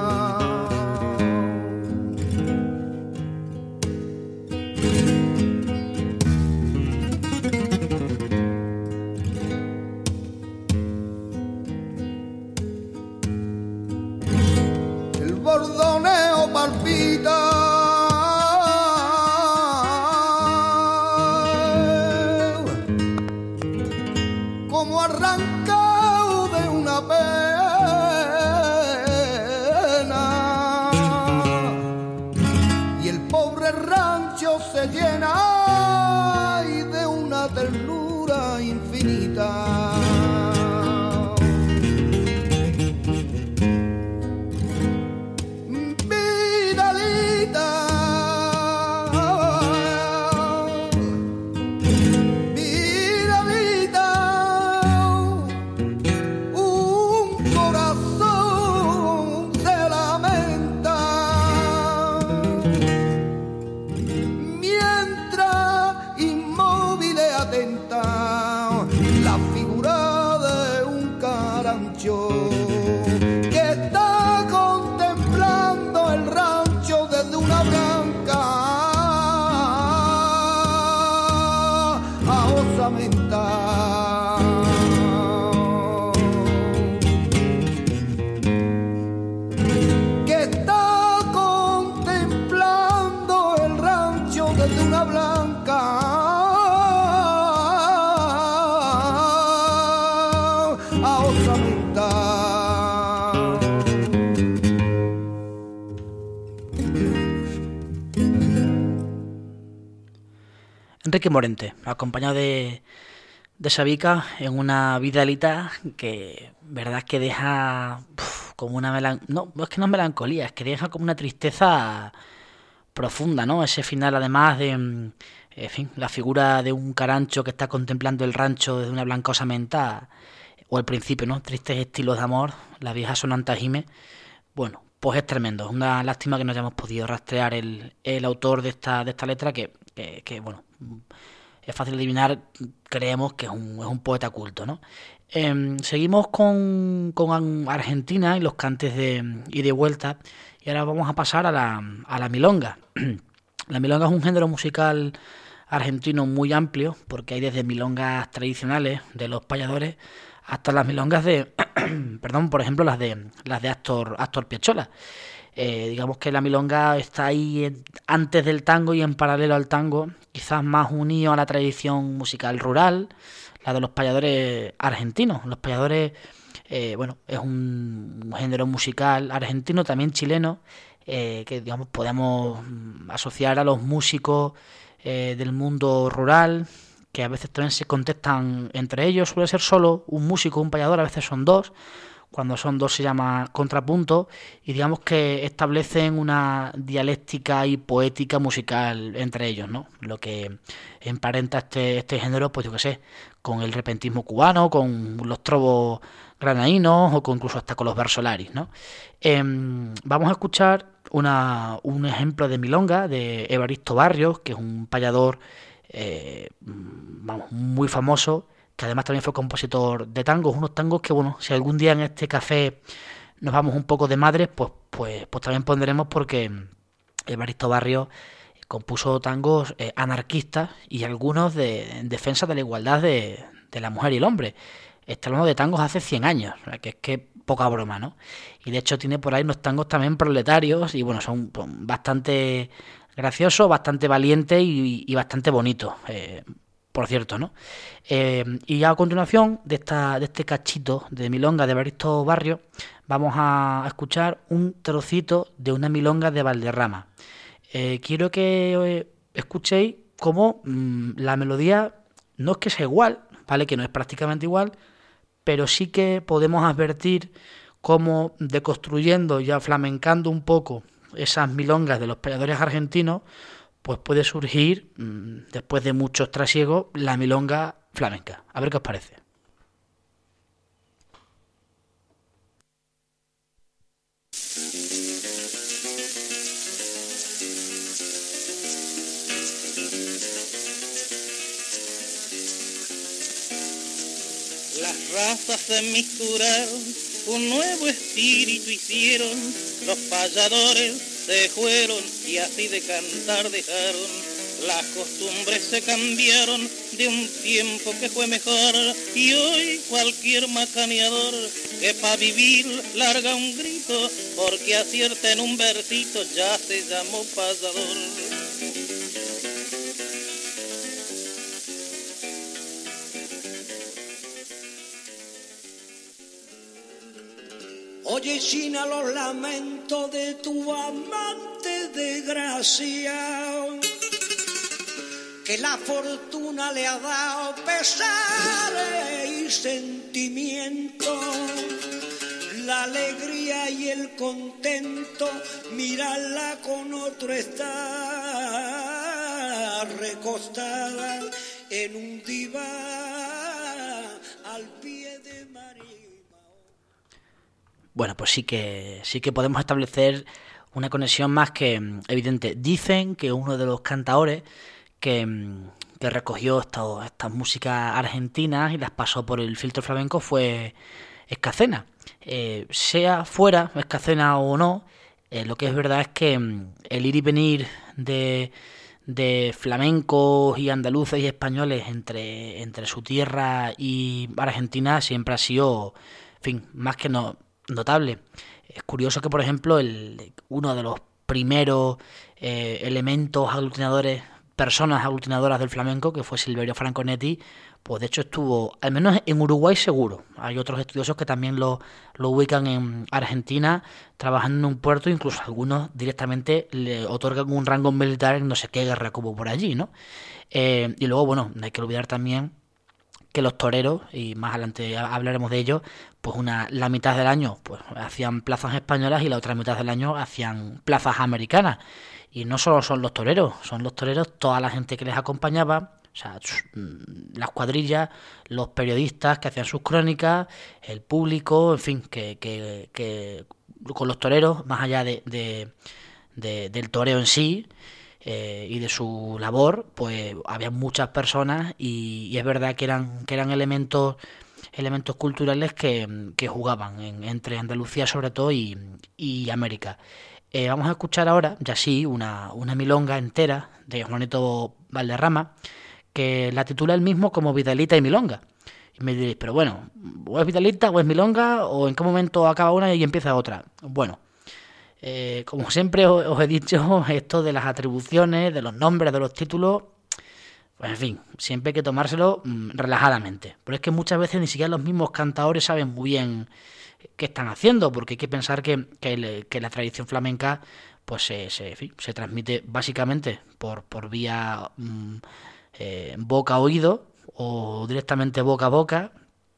Bordoneo palpita como arrancado de una pena y el pobre rancho se llena de una ternura infinita. Enrique Morente, acompañado de, de Sabica en una vidalita que, verdad, es que deja uf, como una melancolía, no, es que no es melancolía, es que deja como una tristeza profunda, ¿no? Ese final, además de, en fin, la figura de un carancho que está contemplando el rancho desde una blanca osamenta, o el principio, ¿no? Tristes estilos de amor, la vieja sonanta gime. Bueno, pues es tremendo. Es una lástima que no hayamos podido rastrear el, el autor de esta, de esta letra, que, que, que, bueno, es fácil de adivinar, creemos que es un, es un poeta culto, ¿no? Eh, seguimos con, con Argentina y los cantes de ida y vuelta, y ahora vamos a pasar a la, a la milonga. La milonga es un género musical argentino muy amplio, porque hay desde milongas tradicionales de los payadores hasta las milongas de, perdón, por ejemplo, las de las de Astor, Astor Piazzolla. Eh, digamos que la milonga está ahí en, antes del tango y en paralelo al tango, quizás más unido a la tradición musical rural, la de los payadores argentinos. Los payadores, eh, bueno, es un, un género musical argentino, también chileno, eh, que digamos podemos asociar a los músicos eh, del mundo rural, que a veces también se contestan entre ellos. Suele ser solo un músico, un payador, a veces son dos. Cuando son dos se llama contrapunto, y digamos que establecen una dialéctica y poética musical entre ellos, ¿no? Lo que emparenta este, este género, pues yo qué sé, con el repentismo cubano, con los trovos granadinos o con, incluso hasta con los versolaris, ¿no? Eh, vamos a escuchar una, un ejemplo de milonga de Evaristo Barrios, que es un payador eh, vamos, muy famoso, que además también fue compositor de tangos, unos tangos que, bueno, si algún día en este café nos vamos un poco de madres, pues pues pues también pondremos, porque Evaristo Barrios compuso tangos eh, anarquistas y algunos de en defensa de la igualdad de, de la mujer y el hombre. Está hablando de tangos hace cien años, o sea, que es que poca broma, ¿no? Y de hecho tiene por ahí unos tangos también proletarios y, bueno, son bastante graciosos, bastante valientes y, y bastante bonitos. Eh, por cierto, ¿no? Eh, y a continuación de esta de este cachito de milonga de Evaristo Barrios, vamos a escuchar un trocito de una milonga de Valderrama. Eh, quiero que eh, escuchéis cómo mmm, la melodía no es que sea igual, ¿vale? Que no es prácticamente igual, pero sí que podemos advertir cómo, deconstruyendo, ya flamencando un poco esas milongas de los payadores argentinos, pues puede surgir, después de muchos trasiegos, la milonga flamenca. A ver qué os parece. Las razas se misturaron, un nuevo espíritu hicieron, los payadores se fueron y así de cantar dejaron. Las costumbres se cambiaron de un tiempo que fue mejor, y hoy cualquier macaneador que pa' vivir larga un grito, porque acierta en un versito ya se llamó payador. Oye, China, los lamentos de tu amante desgraciado, que la fortuna le ha dado pesares y sentimiento, la alegría y el contento, mirarla con otro está recostada en un diván al pie de María. Bueno, pues sí que sí que podemos establecer una conexión más que evidente. Dicen que uno de los cantaores que, que recogió estas estas músicas argentinas y las pasó por el filtro flamenco fue Escacena. Eh, sea fuera Escacena o no, eh, lo que es verdad es que el ir y venir de, de flamencos y andaluces y españoles entre, entre su tierra y Argentina siempre ha sido, en fin, más que no notable. Es curioso que, por ejemplo, el, uno de los primeros eh, elementos aglutinadores, personas aglutinadoras del flamenco, que fue Silverio Franconetti, pues de hecho estuvo, al menos en Uruguay seguro. Hay otros estudiosos que también lo, lo ubican en Argentina, trabajando en un puerto, incluso algunos directamente le otorgan un rango militar en no sé qué guerra que hubo por allí, ¿no? Eh, y luego, bueno, no hay que olvidar también que los toreros, y más adelante hablaremos de ello, pues una la mitad del año pues hacían plazas españolas y la otra mitad del año hacían plazas americanas. Y no solo son los toreros, son los toreros toda la gente que les acompañaba, o sea, las cuadrillas, los periodistas que hacían sus crónicas, el público, en fin, que, que, que con los toreros, más allá de, de, de del toreo en sí eh, y de su labor, pues había muchas personas y, y es verdad que eran que eran elementos elementos culturales que, que jugaban en, entre Andalucía sobre todo y, y América. Eh, vamos a escuchar ahora, ya sí, una, una milonga entera de Juanito Valderrama, que la titula él mismo como Vidalita y Milonga. Y me diréis, pero bueno, o es Vidalita o es Milonga, o en qué momento acaba una y empieza otra. Bueno, eh, como siempre os, os he dicho, esto de las atribuciones, de los nombres, de los títulos, pues en fin, siempre hay que tomárselo mmm, relajadamente. Pero es que muchas veces ni siquiera los mismos cantadores saben muy bien qué están haciendo, porque hay que pensar que, que, el, que la tradición flamenca pues se, se, en fin, se transmite básicamente por, por vía mmm, eh, boca a oído o directamente boca a boca,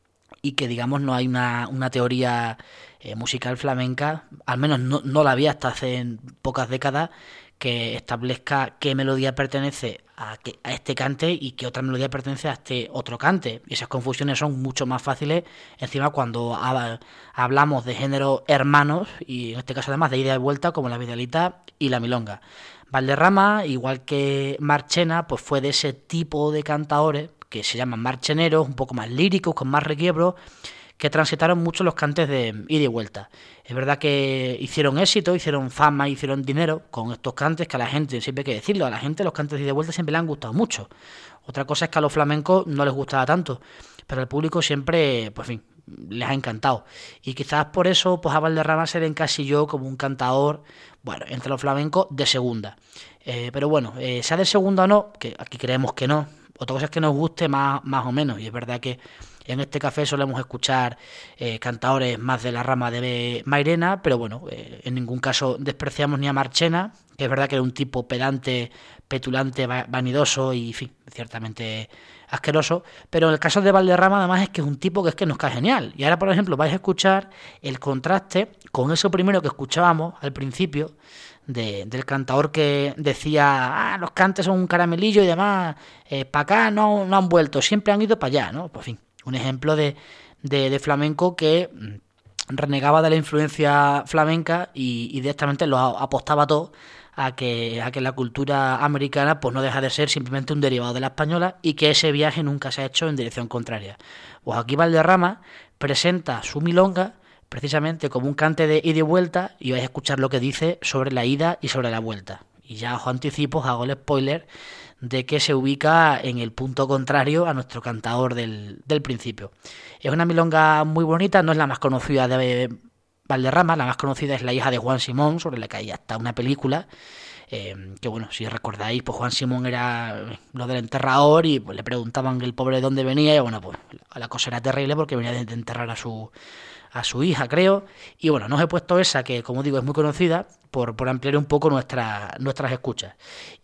y que digamos no hay una, una teoría eh, musical flamenca, al menos no, no la había hasta hace pocas décadas, que establezca qué melodía pertenece a, que, a este cante y qué otra melodía pertenece a este otro cante. Y esas confusiones son mucho más fáciles encima cuando ha, hablamos de géneros hermanos, y en este caso además de ida y vuelta, como la Vidalita y la Milonga. Valderrama, igual que Marchena, pues fue de ese tipo de cantadores que se llaman marcheneros, un poco más líricos, con más requiebros, que transitaron mucho los cantes de ida y vuelta. Es verdad que hicieron éxito, hicieron fama, hicieron dinero con estos cantes, que a la gente, siempre hay que decirlo, a la gente los cantes de ida y vuelta siempre le han gustado mucho. Otra cosa es que a los flamencos no les gustaba tanto, pero al público siempre, pues en fin, les ha encantado. Y quizás por eso pues a Valderrama se le encasilló como un cantador, bueno, entre los flamencos de segunda. Eh, pero bueno, eh, sea de segunda o no, que aquí creemos que no, otra cosa es que nos guste más, más o menos, y es verdad que en este café solemos escuchar eh, cantadores más de la rama de Mairena, pero bueno, eh, en ningún caso despreciamos ni a Marchena, que es verdad que era un tipo pedante, petulante, vanidoso y, en fin, ciertamente asqueroso, pero en el caso de Valderrama además es que es un tipo que es que nos cae genial. Y ahora, por ejemplo, vais a escuchar el contraste con eso primero que escuchábamos al principio, De, del cantador que decía, ah, los cantes son un caramelillo y demás, eh, para acá no, no han vuelto, siempre han ido para allá, ¿no? Pues en fin, un ejemplo de, de, de flamenco que renegaba de la influencia flamenca y, y directamente lo apostaba todo a que, a que la cultura americana pues no deja de ser simplemente un derivado de la española y que ese viaje nunca se ha hecho en dirección contraria. Pues aquí Valderrama presenta su milonga precisamente como un cante de ida y vuelta, y vais a escuchar lo que dice sobre la ida y sobre la vuelta. Y ya os anticipo, os hago el spoiler de que se ubica en el punto contrario a nuestro cantador del, del principio. Es una milonga muy bonita, no es la más conocida de Valderrama, la más conocida es La hija de Juan Simón, sobre la que hay hasta una película, eh, que bueno, si recordáis, pues Juan Simón era lo del enterrador y pues le preguntaban el pobre de dónde venía, y bueno, pues la cosa era terrible porque venía de enterrar a su a su hija, creo, y bueno, nos he puesto esa que, como digo, es muy conocida, por, por ampliar un poco nuestra, nuestras escuchas.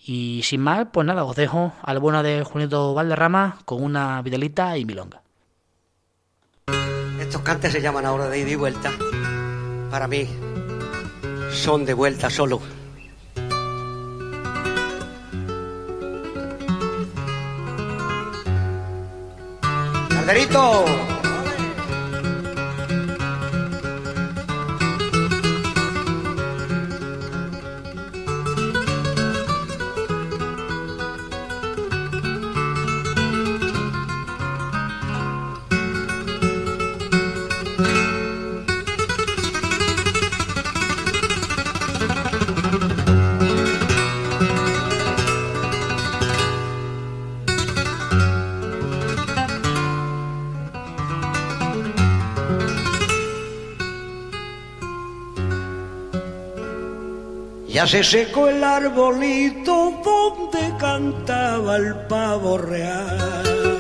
Y sin más, pues nada, os dejo al bueno de Juanito Valderrama con una Vidalita y Milonga. Estos cantes se llaman ahora de ida y vuelta. Para mí son de vuelta solo. ¡Calderito! Ya se secó el arbolito donde cantaba el pavo real.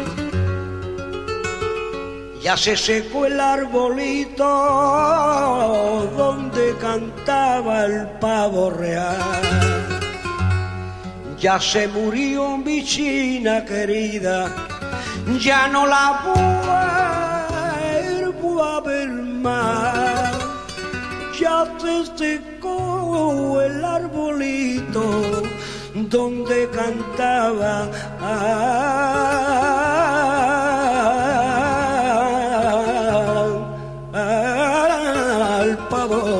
Ya se secó el arbolito donde cantaba el pavo real. Ya se murió mi china querida, ya no la vuelvo a ver más. Ya se secó el arbolito donde cantaba al pavo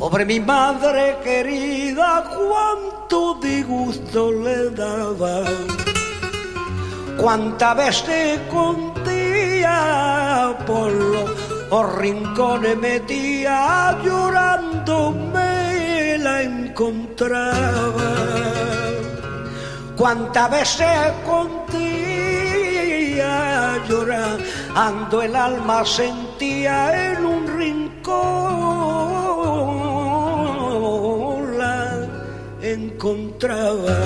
Pobre mi madre querida, cuánto disgusto le daba. Cuántas veces con día por los rincones metía, llorando me la encontraba. Cuántas veces con día llorando el alma sentía en un rincón la encontraba.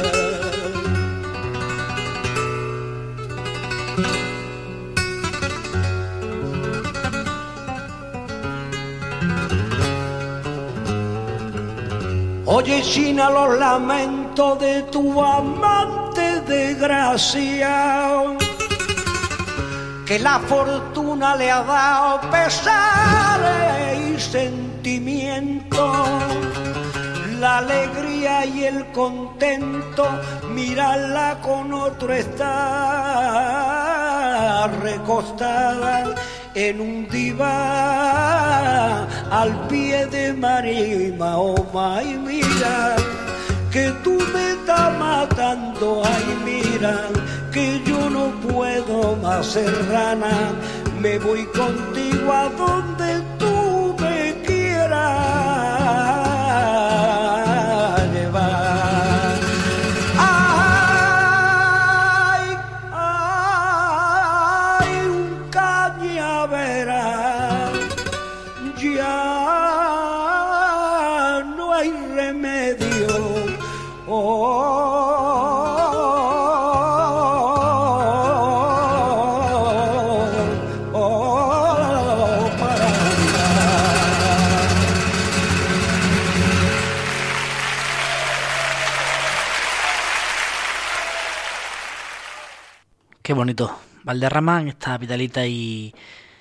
Oye, China, los lamentos de tu amante desgraciado, que la fortuna le ha dado pesares y sentimientos, la alegría y el contento, mirarla con otro está recostada en un diván al pie de María Mahoma. Y mira que tú me estás matando, ay mira que yo no puedo más serrana, me voy contigo a donde tú me quieras llevar. Ay, ay, un cañaveral, ya no hay remedio. Oh, qué bonito. Valderrama en esta Vidalita y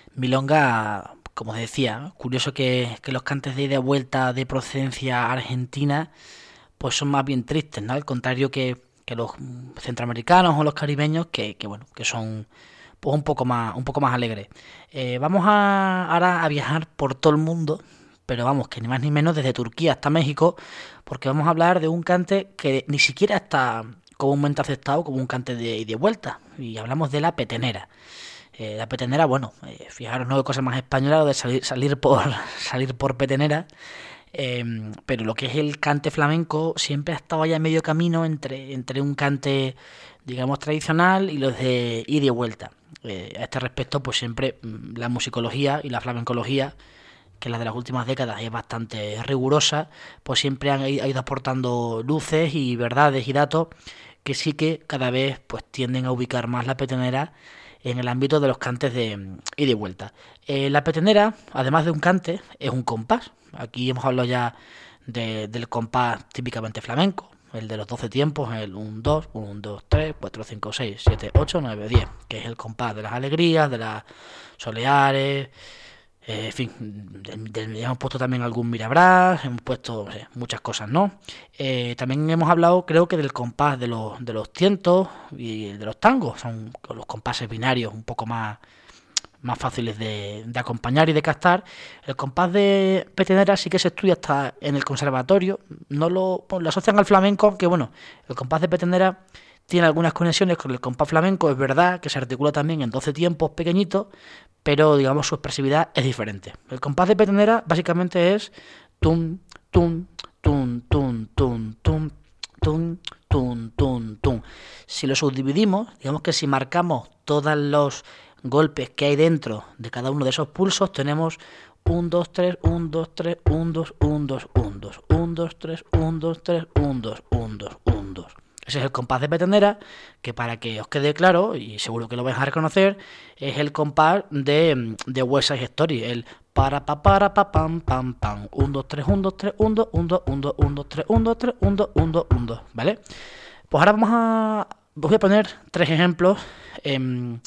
milonga, como os decía, curioso que, que los cantes de ida y vuelta de procedencia argentina pues son más bien tristes, ¿no? Al contrario que, que los centroamericanos o los caribeños, que, que bueno, que son pues un poco más, un poco más alegres. Eh, vamos a, ahora a viajar por todo el mundo, pero vamos, que ni más ni menos desde Turquía hasta México, porque vamos a hablar de un cante que ni siquiera está comúnmente aceptado como un cante de ida y vuelta, y hablamos de la petenera. Eh, la petenera, bueno, eh, fijaros, no hay cosa más española de salir, salir por salir por petenera. Eh, pero lo que es el cante flamenco siempre ha estado allá medio camino entre, entre un cante, digamos, tradicional y los de ida y vuelta. Eh, a este respecto, pues siempre la musicología y la flamencología, que la de las últimas décadas es bastante rigurosa, pues siempre han ido aportando luces y verdades y datos que sí que cada vez pues tienden a ubicar más la petenera en el ámbito de los cantes de ida y vuelta. Eh, la petenera, además de un cante, es un compás. Aquí hemos hablado ya de, del compás típicamente flamenco, el de los doce tiempos, el uno, dos, uno, dos, tres, cuatro, cinco, seis, siete, ocho, nueve, diez, que es el compás de las alegrías, de las soleares, eh, en fin, de, de, hemos puesto también algún mirabrás, hemos puesto no sé, muchas cosas, ¿no? Eh, también hemos hablado, creo que del compás de los, de los tientos y de los tangos, son los compases binarios un poco más... más fáciles de, de acompañar y de captar. El compás de petenera sí que se estudia hasta en el conservatorio, no lo, pues, lo asocian al flamenco, aunque bueno, el compás de petenera tiene algunas conexiones con el compás flamenco, es verdad que se articula también en doce tiempos pequeñitos, pero digamos su expresividad es diferente. El compás de petenera básicamente es tum, tum, tum, tum, tum, tum, tum, tum, tum, tum. Si lo subdividimos, digamos que si marcamos todos los golpes que hay dentro de cada uno de esos pulsos, tenemos uno, dos, tres, uno, dos, tres, uno, dos, uno, dos, uno, dos, uno, dos, tres, uno, dos, tres, uno, dos, uno, dos, uno, dos. Ese es el compás de petenera, que para que os quede claro, y seguro que lo vais a reconocer, es el compás de, de West Side Story, el para pa para pa pam pam pam, uno, dos, tres, uno, dos, tres, uno, dos, uno, dos, uno, dos, uno, dos, tres, uno, dos, tres, uno, dos, uno, dos, uno, dos, ¿vale? Pues ahora vamos a... os voy a poner tres ejemplos eh,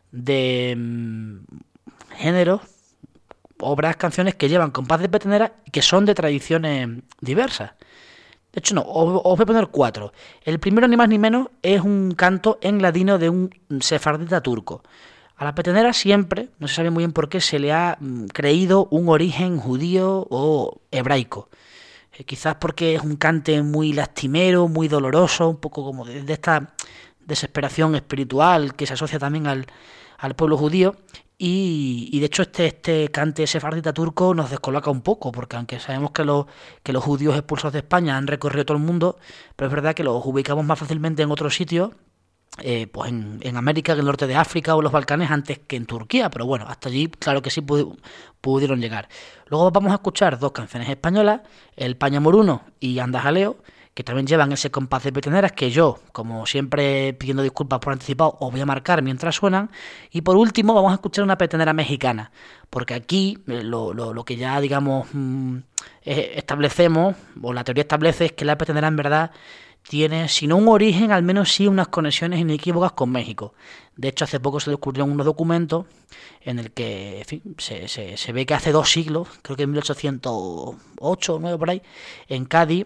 de um, géneros, obras, canciones que llevan compás de petenera y que son de tradiciones diversas. De hecho, no, os, os voy a poner cuatro. El primero, ni más ni menos, es un canto en ladino de un sefardita turco. A la petenera siempre, no se sabe muy bien por qué, se le ha mm, creído un origen judío o hebraico. Eh, quizás porque es un cante muy lastimero, muy doloroso, un poco como de, de esta desesperación espiritual que se asocia también al, al pueblo judío. Y, y de hecho este, este cante sefardita turco nos descoloca un poco, porque aunque sabemos que los, que los judíos expulsados de España han recorrido todo el mundo, pero es verdad que los ubicamos más fácilmente en otros sitios, eh, pues en, en América, en el norte de África o en los Balcanes, antes que en Turquía, pero bueno, hasta allí claro que sí pudi- pudieron llegar. Luego vamos a escuchar dos canciones españolas, El Paño Moruno y Anda Jaleo, que también llevan ese compás de peteneras que yo, como siempre pidiendo disculpas por anticipado, os voy a marcar mientras suenan. Y por último vamos a escuchar una petenera mexicana, porque aquí lo, lo, lo que ya digamos mmm, establecemos, o la teoría establece, es que la petenera en verdad tiene, si no un origen, al menos sí unas conexiones inequívocas con México. De hecho, hace poco se descubrieron unos documentos en el que en fin, se, se, se ve que hace dos siglos, creo que en mil ochocientos ocho o nueve por ahí, en Cádiz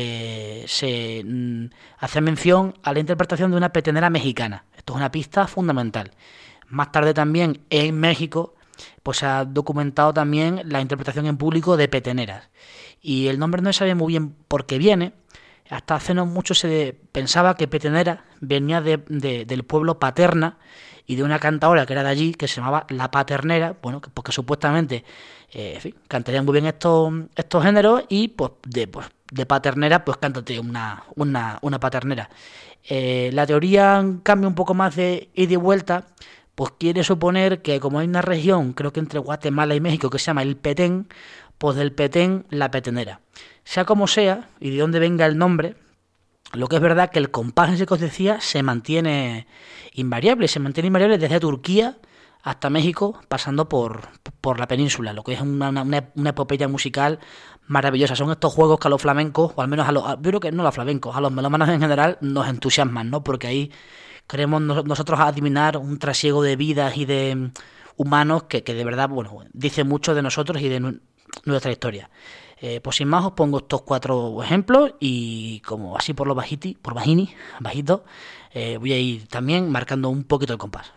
eh, se mm, hace mención a la interpretación de una petenera mexicana. Esto es una pista fundamental. Más tarde también en México pues se ha documentado también la interpretación en público de peteneras. Y el nombre no se sabe muy bien por qué viene. Hasta hace no mucho se pensaba que petenera venía de, de, del pueblo Paterna y de una cantadora que era de allí, que se llamaba La Paternera, bueno, porque supuestamente eh, en fin, cantarían muy bien estos, estos géneros y pues de, pues de paternera, pues cántate una, una, una paternera. Eh, la teoría cambia un poco más de ida y vuelta, pues quiere suponer que como hay una región, creo que entre Guatemala y México, que se llama el Petén, pues del Petén la petenera. Sea como sea, y de dónde venga el nombre, lo que es verdad que el compás ese que os decía se mantiene invariable, se mantiene invariable desde Turquía hasta México, pasando por, por la península, lo que es una, una, una epopeya musical maravillosa. Son estos juegos que a los flamencos, o al menos a los, yo creo que no a los flamencos, a los melómanos en general, nos entusiasman, ¿no? Porque ahí queremos nosotros adivinar un trasiego de vidas y de humanos que, que de verdad, bueno, dice mucho de nosotros y de nu- nuestra historia. Eh, pues sin más os pongo estos cuatro ejemplos y como así por lo bajiti, por bajini, bajito, eh, voy a ir también marcando un poquito el compás.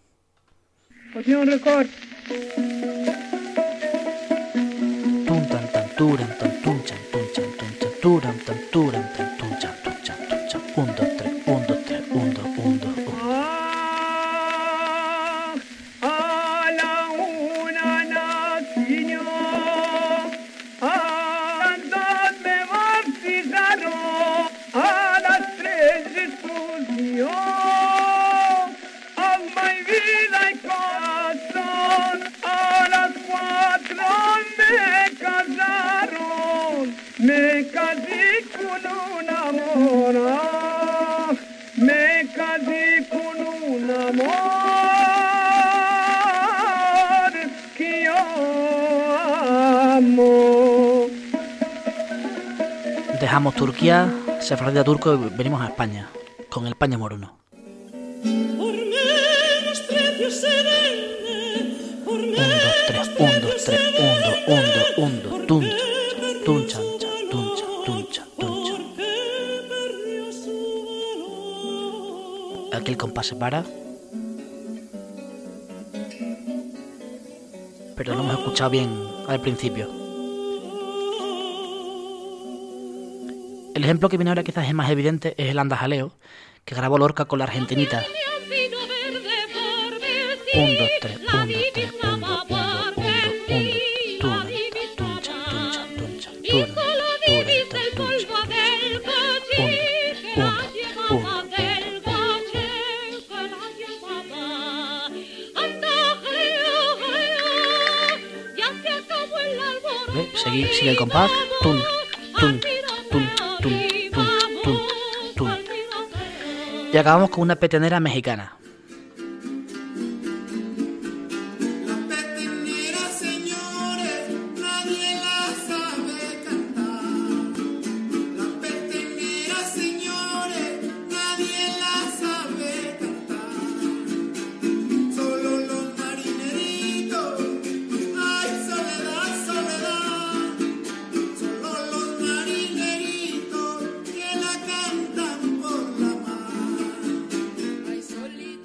Posición record. Tun tan tan turan tan tun chan tun chan tun chan turan tan turan tan tun chan tun chan tun chan. Un, dos, tres, un, dos, tres, un, dos, un, dos, un. A la una nació, a las dos me bautizaron, a las tres discusión, a mi vida y corazón, a las cuatro me casaron, me casé con un amor. Me casé con un amor que yo amo. Dejamos Turquía, sefardita turco y venimos a España con El Paño Moruno. Por menos precio se vende, por Un, dos, tres, un, dos, tres, un, dos, un, dos, un, dos, tun, tun, chan, chan, tun, chan, tun, chan, tun, chan. Aquí el compás se para, pero lo hemos escuchado bien al principio. El ejemplo que viene ahora quizás es más evidente, es el Anda Jaleo, que grabó Lorca con la argentinita. Un, dos, tres, un, dos, tres, un, dos, un, dos, un, dos, un, dos, tun, chan, tun, chan, tun, chan, tun, tun, tun, tun, chan. Un, un, un. Sigue, sigue el compás. Tun, tun, tun, tun, tun, tun, tun. Y acabamos con una petenera mexicana. Solito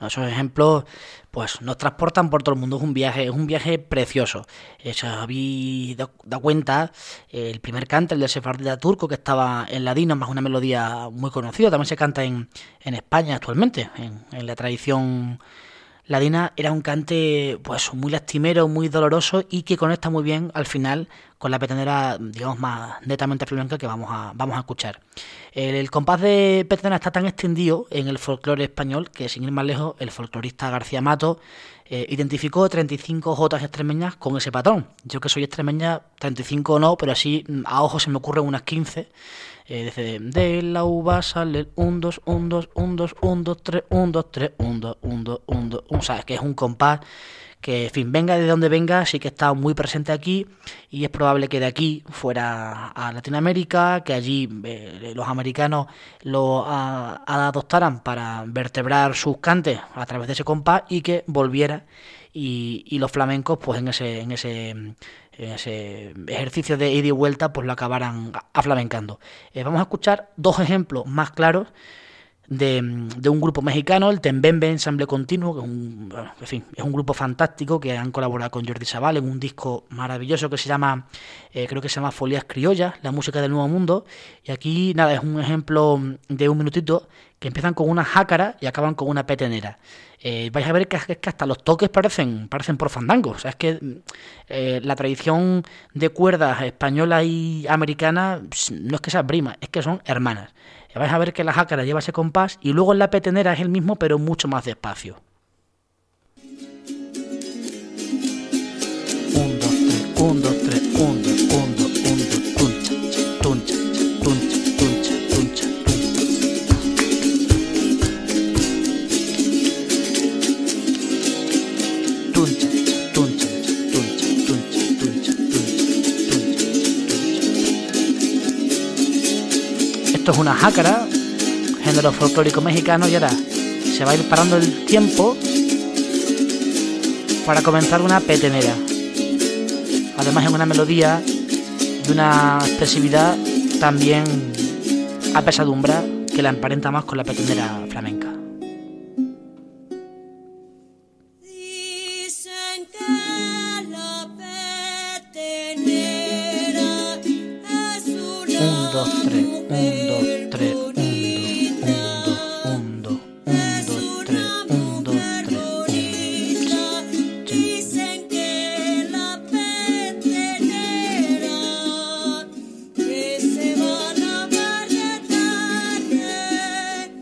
esos ejemplos pues nos transportan por todo el mundo. Es un viaje, es un viaje precioso. Eh, si os habéis dado, dado cuenta, eh, el primer cante, el del sefardita turco, que estaba en ladino, más una melodía muy conocida, también se canta en, en España actualmente, en, en la tradición ladina. Era un cante pues muy lastimero, muy doloroso y que conecta muy bien al final con la petenera, digamos, más netamente flamenca que vamos a, vamos a escuchar. El, el compás de petenera está tan extendido en el folclore español que, sin ir más lejos, el folclorista García Mato eh, identificó treinta y cinco jotas extremeñas con ese patrón. Yo, que soy extremeña, treinta y cinco no, pero así a ojo se me ocurren unas quince. Eh, dice, de la uva sale el un, dos, un, dos, un, dos, un, dos, tres, un, dos, tres, un, dos, un, dos, un, dos, un. O sea, es que es un compás que, en fin, venga de donde venga, sí que está muy presente aquí, y es probable que de aquí fuera a Latinoamérica, que allí eh, los americanos lo a, adoptaran para vertebrar sus cantes a través de ese compás, y que volviera, y, y los flamencos pues en ese en ese en ese ejercicio de ida y vuelta pues lo acabaran aflamencando. Eh, vamos a escuchar dos ejemplos más claros de, de un grupo mexicano, el Tembembe Ensamble Continuo, que es un, en fin, es un grupo fantástico que han colaborado con Jordi Sabal en un disco maravilloso que se llama, eh, creo que se llama Folías Criollas, la música del Nuevo Mundo. Y aquí, nada, es un ejemplo de un minutito, que empiezan con una jácara y acaban con una petenera. Eh, vais a ver que, que hasta los toques parecen parecen por fandango. O sea, es que eh, la tradición de cuerdas española y americana no es que sean primas, es que son hermanas. Eh, vais a ver que la jácara lleva ese compás, y luego en la petenera es el mismo, pero mucho más despacio. Un, dos, tres, un, dos, tres, un, dos, un, dos, un, dos, tuncha, tuncha, tuncha, tuncha, tuncha, tuncha. Tuncha, tuncha, tuncha, tuncha, tuncha, tuncha, tuncha. Esto es una jácara, género folclórico mexicano, y ahora se va a ir parando el tiempo para comenzar una petenera. Además es una melodía de una expresividad también apesadumbra que la emparenta más con la petenera flamenca. Un, dos, tres, un, dos, tres, un, dos, un, dos, un, dos, tres, un, dos, tres, un. Dicen que la petenera que se va a lavar de tarde.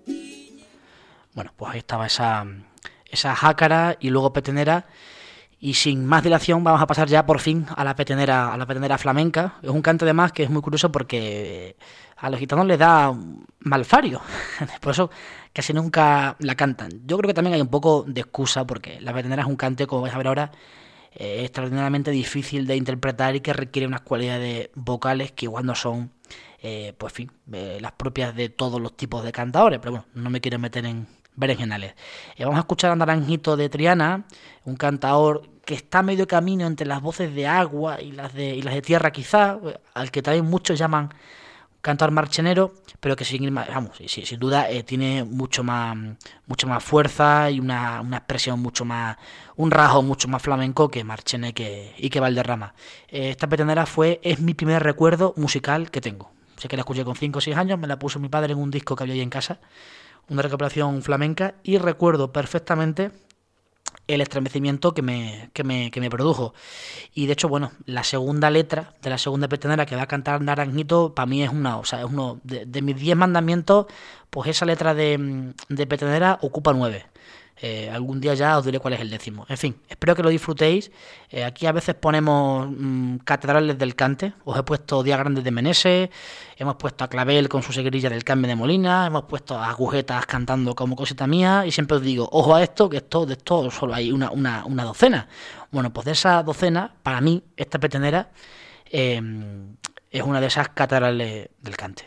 Bueno, pues ahí estaba esa, esa jácara y luego petenera. Y sin más dilación vamos a pasar ya por fin a la petenera, a la petenera flamenca. Es un cante además que es muy curioso porque a los gitanos les da malfario, por eso casi nunca la cantan. Yo creo que también hay un poco de excusa, porque la petenera es un cante, como vais a ver ahora, eh, extraordinariamente difícil de interpretar y que requiere unas cualidades vocales que igual no son, eh, pues en fin, eh, las propias de todos los tipos de cantadores. Pero bueno, no me quiero meter en berenjenales. Eh, vamos a escuchar a Naranjito de Triana, un cantador que está a medio camino entre las voces de agua y las de, y las de tierra quizá, al que también muchos llaman cantador marchenero, pero que sin, vamos, sí, sin duda eh, tiene mucho más mucho más fuerza y una, una expresión mucho más, un rasgo mucho más flamenco que Marchena y que, y que Valderrama. Eh, esta petenera fue, es mi primer recuerdo musical que tengo. Sé que la escuché con cinco o seis años, me la puso mi padre en un disco que había ahí en casa, una recopilación flamenca, y recuerdo perfectamente el estremecimiento que me, que me, que me produjo. Y de hecho, bueno, la segunda letra de la segunda petenera que va a cantar Naranjito, para mí es una, o sea, es uno de, de mis diez mandamientos, pues esa letra de, de petenera ocupa nueve. Eh, algún día ya os diré cuál es el décimo. En fin, espero que lo disfrutéis. Eh, aquí a veces ponemos mmm, catedrales del cante. Os he puesto Días Grandes de Meneses, hemos puesto a Clavel con su seguirilla del Carmen de Molina, hemos puesto a Agujetas cantando Como Cosita Mía, y siempre os digo, ojo a esto, que esto de esto solo hay una, una, una docena. Bueno, pues de esa docena, para mí, esta petenera eh, es una de esas catedrales del cante.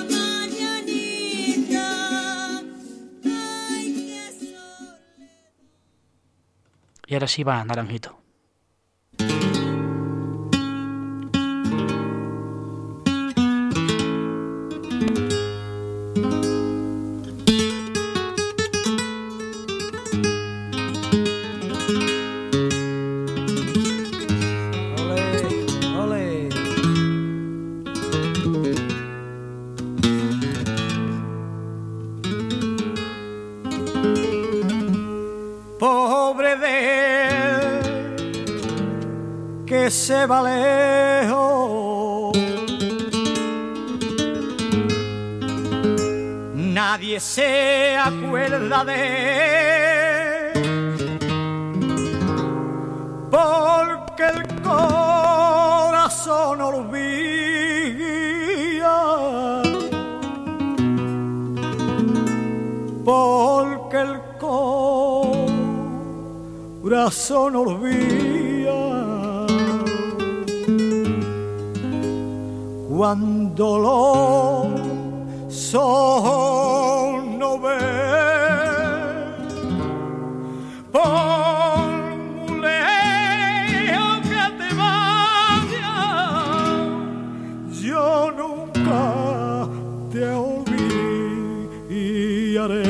Y ahora sí va Naranjito. pobre de él que se va lejos. Nadie se acuerda de él porque el corazón olvida, porque el corazón olvida cuando los ojos no ven por muy lejos que te vayas, yo nunca te olvidaré.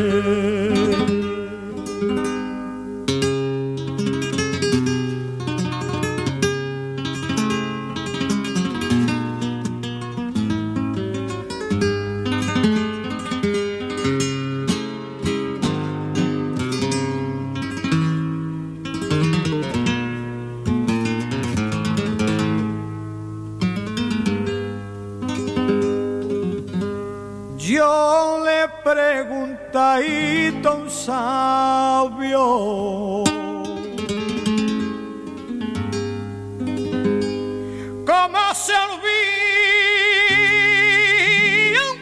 Yo le preguntaito a un sabio cómo se olvida un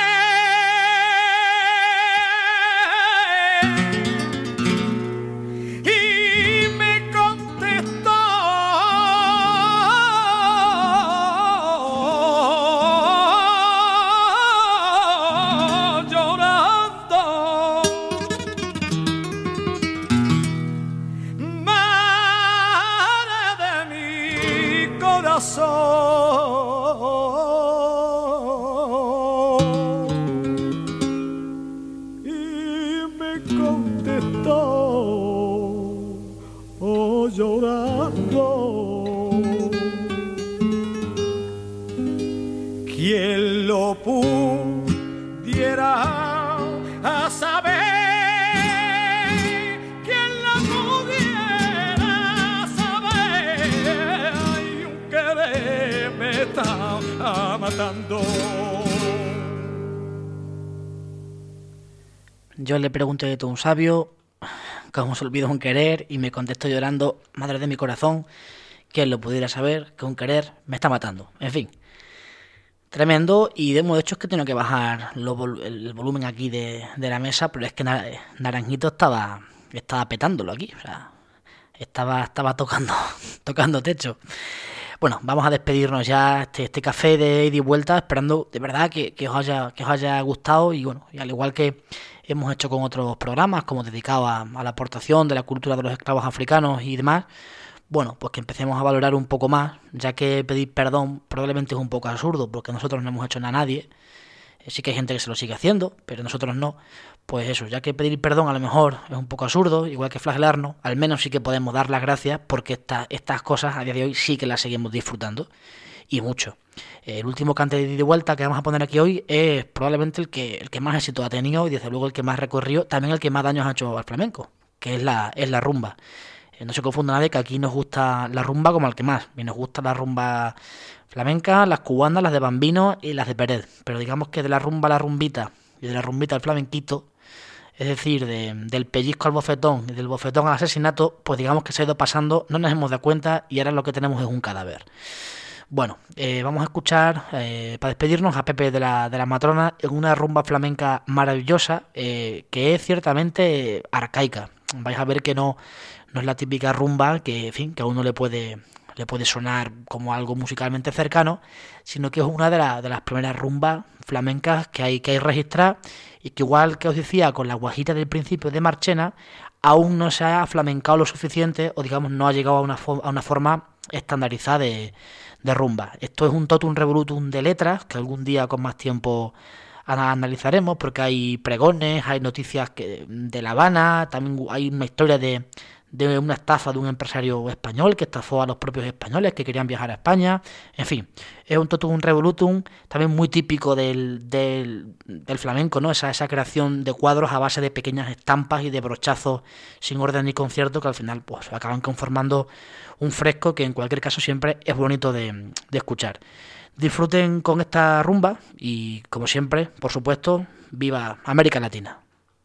querer y me contestó y me contestó oh, llorando, quien lo pudiera a saber, quien lo pudiera saber, hay un querer me está matando. Yo le pregunté a un sabio cómo se olvida un querer y me contestó llorando, madre de mi corazón, quien lo pudiera saber, que un querer me está matando. En fin, tremendo, y de hecho es que tengo que bajar lo vol- el volumen aquí de, de la mesa, pero es que na- Naranjito estaba estaba petándolo aquí, o sea, estaba estaba tocando tocando techo. Bueno, vamos a despedirnos ya este, este café de ida y vuelta, esperando de verdad que, que os haya que os haya gustado, y bueno, y al igual que hemos hecho con otros programas como dedicado a, a la aportación de la cultura de los esclavos africanos y demás, bueno, pues que empecemos a valorar un poco más, ya que pedir perdón probablemente es un poco absurdo, porque nosotros no hemos hecho nada a nadie. Sí que hay gente que se lo sigue haciendo, pero nosotros no. Pues eso, ya que pedir perdón a lo mejor es un poco absurdo, igual que flagelarnos, al menos sí que podemos dar las gracias, porque esta, estas cosas a día de hoy sí que las seguimos disfrutando, y mucho. El último cante de ida y vuelta que vamos a poner aquí hoy es probablemente el que el que más éxito ha tenido, y desde luego el que más recorrido, también el que más daños ha hecho al flamenco, que es la, es la rumba. No se confunda nadie que aquí nos gusta la rumba como al que más, y nos gusta la rumba flamenca, las cubanas, las de Bambino y las de Pérez, pero digamos que de la rumba a la rumbita y de la rumbita al flamenquito, es decir, de, del pellizco al bofetón y del bofetón al asesinato, pues digamos que se ha ido pasando, no nos hemos dado cuenta y ahora lo que tenemos es un cadáver. Bueno, eh, vamos a escuchar, eh, para despedirnos, a Pepe de la, de la Matrona en una rumba flamenca maravillosa, eh, que es ciertamente arcaica. Vais a ver que no, no es la típica rumba que, en fin, que a uno le puede, le puede sonar como algo musicalmente cercano, sino que es una de, la, de las primeras rumbas flamencas que hay que hay registradas, y que, igual que os decía con la guajita del principio de Marchena, aún no se ha flamencado lo suficiente, o digamos no ha llegado a una, fo- a una forma estandarizada de, de rumba. Esto es un totum revolutum de letras que algún día con más tiempo ana- analizaremos, porque hay pregones, hay noticias que, de La Habana, también hay una historia de, de una estafa de un empresario español que estafó a los propios españoles que querían viajar a España. En fin, es un totum revolutum también muy típico del, del, del flamenco, ¿no? Esa, esa creación de cuadros a base de pequeñas estampas y de brochazos sin orden ni concierto que al final pues acaban conformando un fresco que en cualquier caso siempre es bonito de, de escuchar. Disfruten con esta rumba y, como siempre, por supuesto, viva América Latina.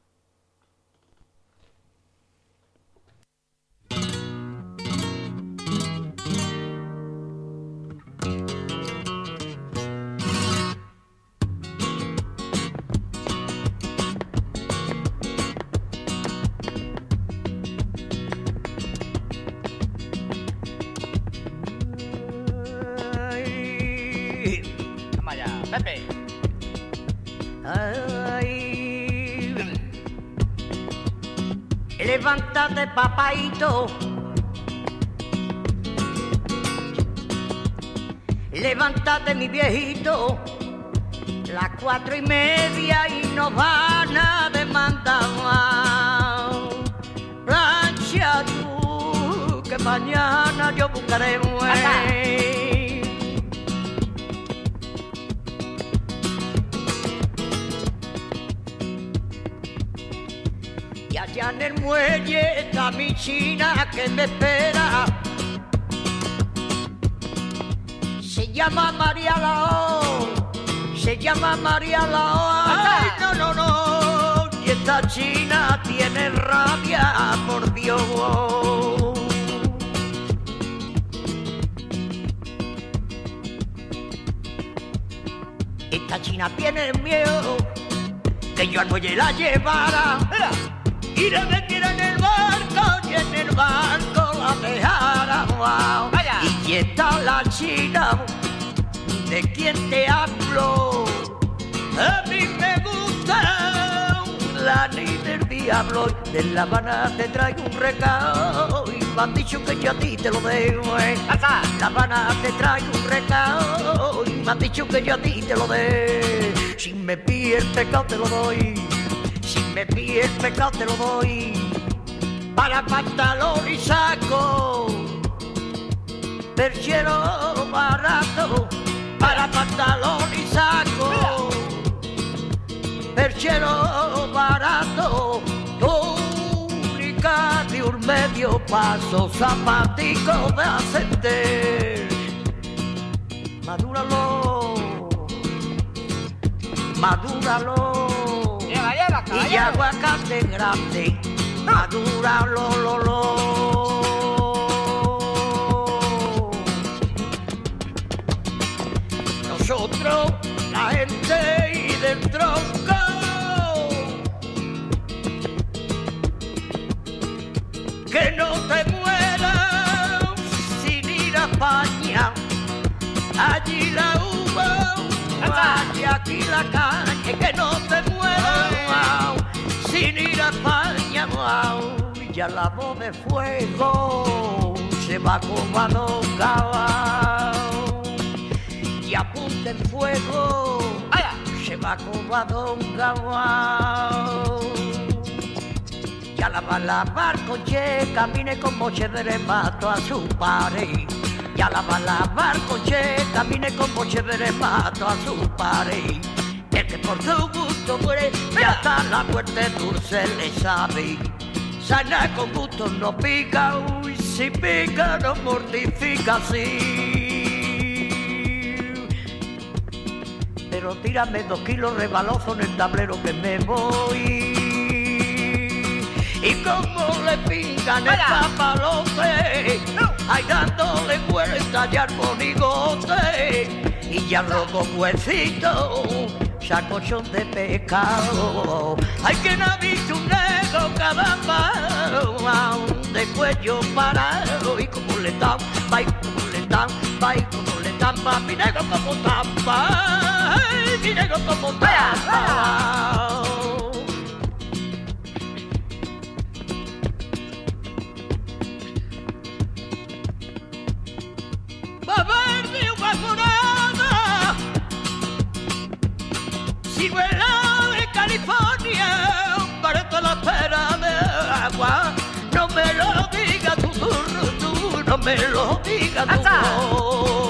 Pepe. Ay, levántate, papaito. Levántate, mi viejito. Las cuatro y media y nos van a demandar. Plancha tú, que mañana yo buscaré un güey. Y allá en el muelle está mi china que me espera. Se llama María Lao, se llama María Lao. Ay, no, no, no. Y esta china tiene rabia, por Dios. Esta china tiene miedo que yo al muelle la llevara. Y la metiera en el barco y en el barco la dejara. Wow. Y está la china de quien te hablo. A mí me gusta la ni del diablo. De La Habana te traigo un recado y me han dicho que yo a ti te lo dejo. Eh. La Habana te traigo un recado y me han dicho que yo a ti te lo dejo. Si me pide el pecado te lo doy. Si me pide el pecado te lo doy. Para pantalón y saco, perchero barato. Para pantalón y saco, perchero barato. Túnica de un medio paso, zapatico de ascender. Madúralo, madúralo. Y aguacate grande, madura, lo, lo, lo. Nosotros, la gente y del tronco, que no te mueras sin ir a España. Allí la uva, y aquí la caña, que no te mueras sin ir a España. Wow. Ya la voz de fuego se va como a nocao. Y apunta el fuego, se va como a nocao. Ya la va a lavar coche, camine con moche de remato a su pared. Ya la va a lavar coche, camine con moche de remato a su pared. El que por su gusto muere, ya hasta la muerte dulce le sabe. Sana con gusto no pica, uy, si pica no mortifica, sí. Pero tírame dos kilos rebaloso en el tablero que me voy. Y como le pingan el papalote, ay, dándole vuelta ya al monigote. Y ya robo huesito, sacochón de pescado. Hay quien ha visto un negro caramba, de cuello parado. Y como le tapa, y como le tapa, y como le tapa, mi negro como tapa, mi negro como tapa. Va a ver mi vagonada, sigo el lado de California, para toda la espera de agua, no me lo digas. me lo digas tú.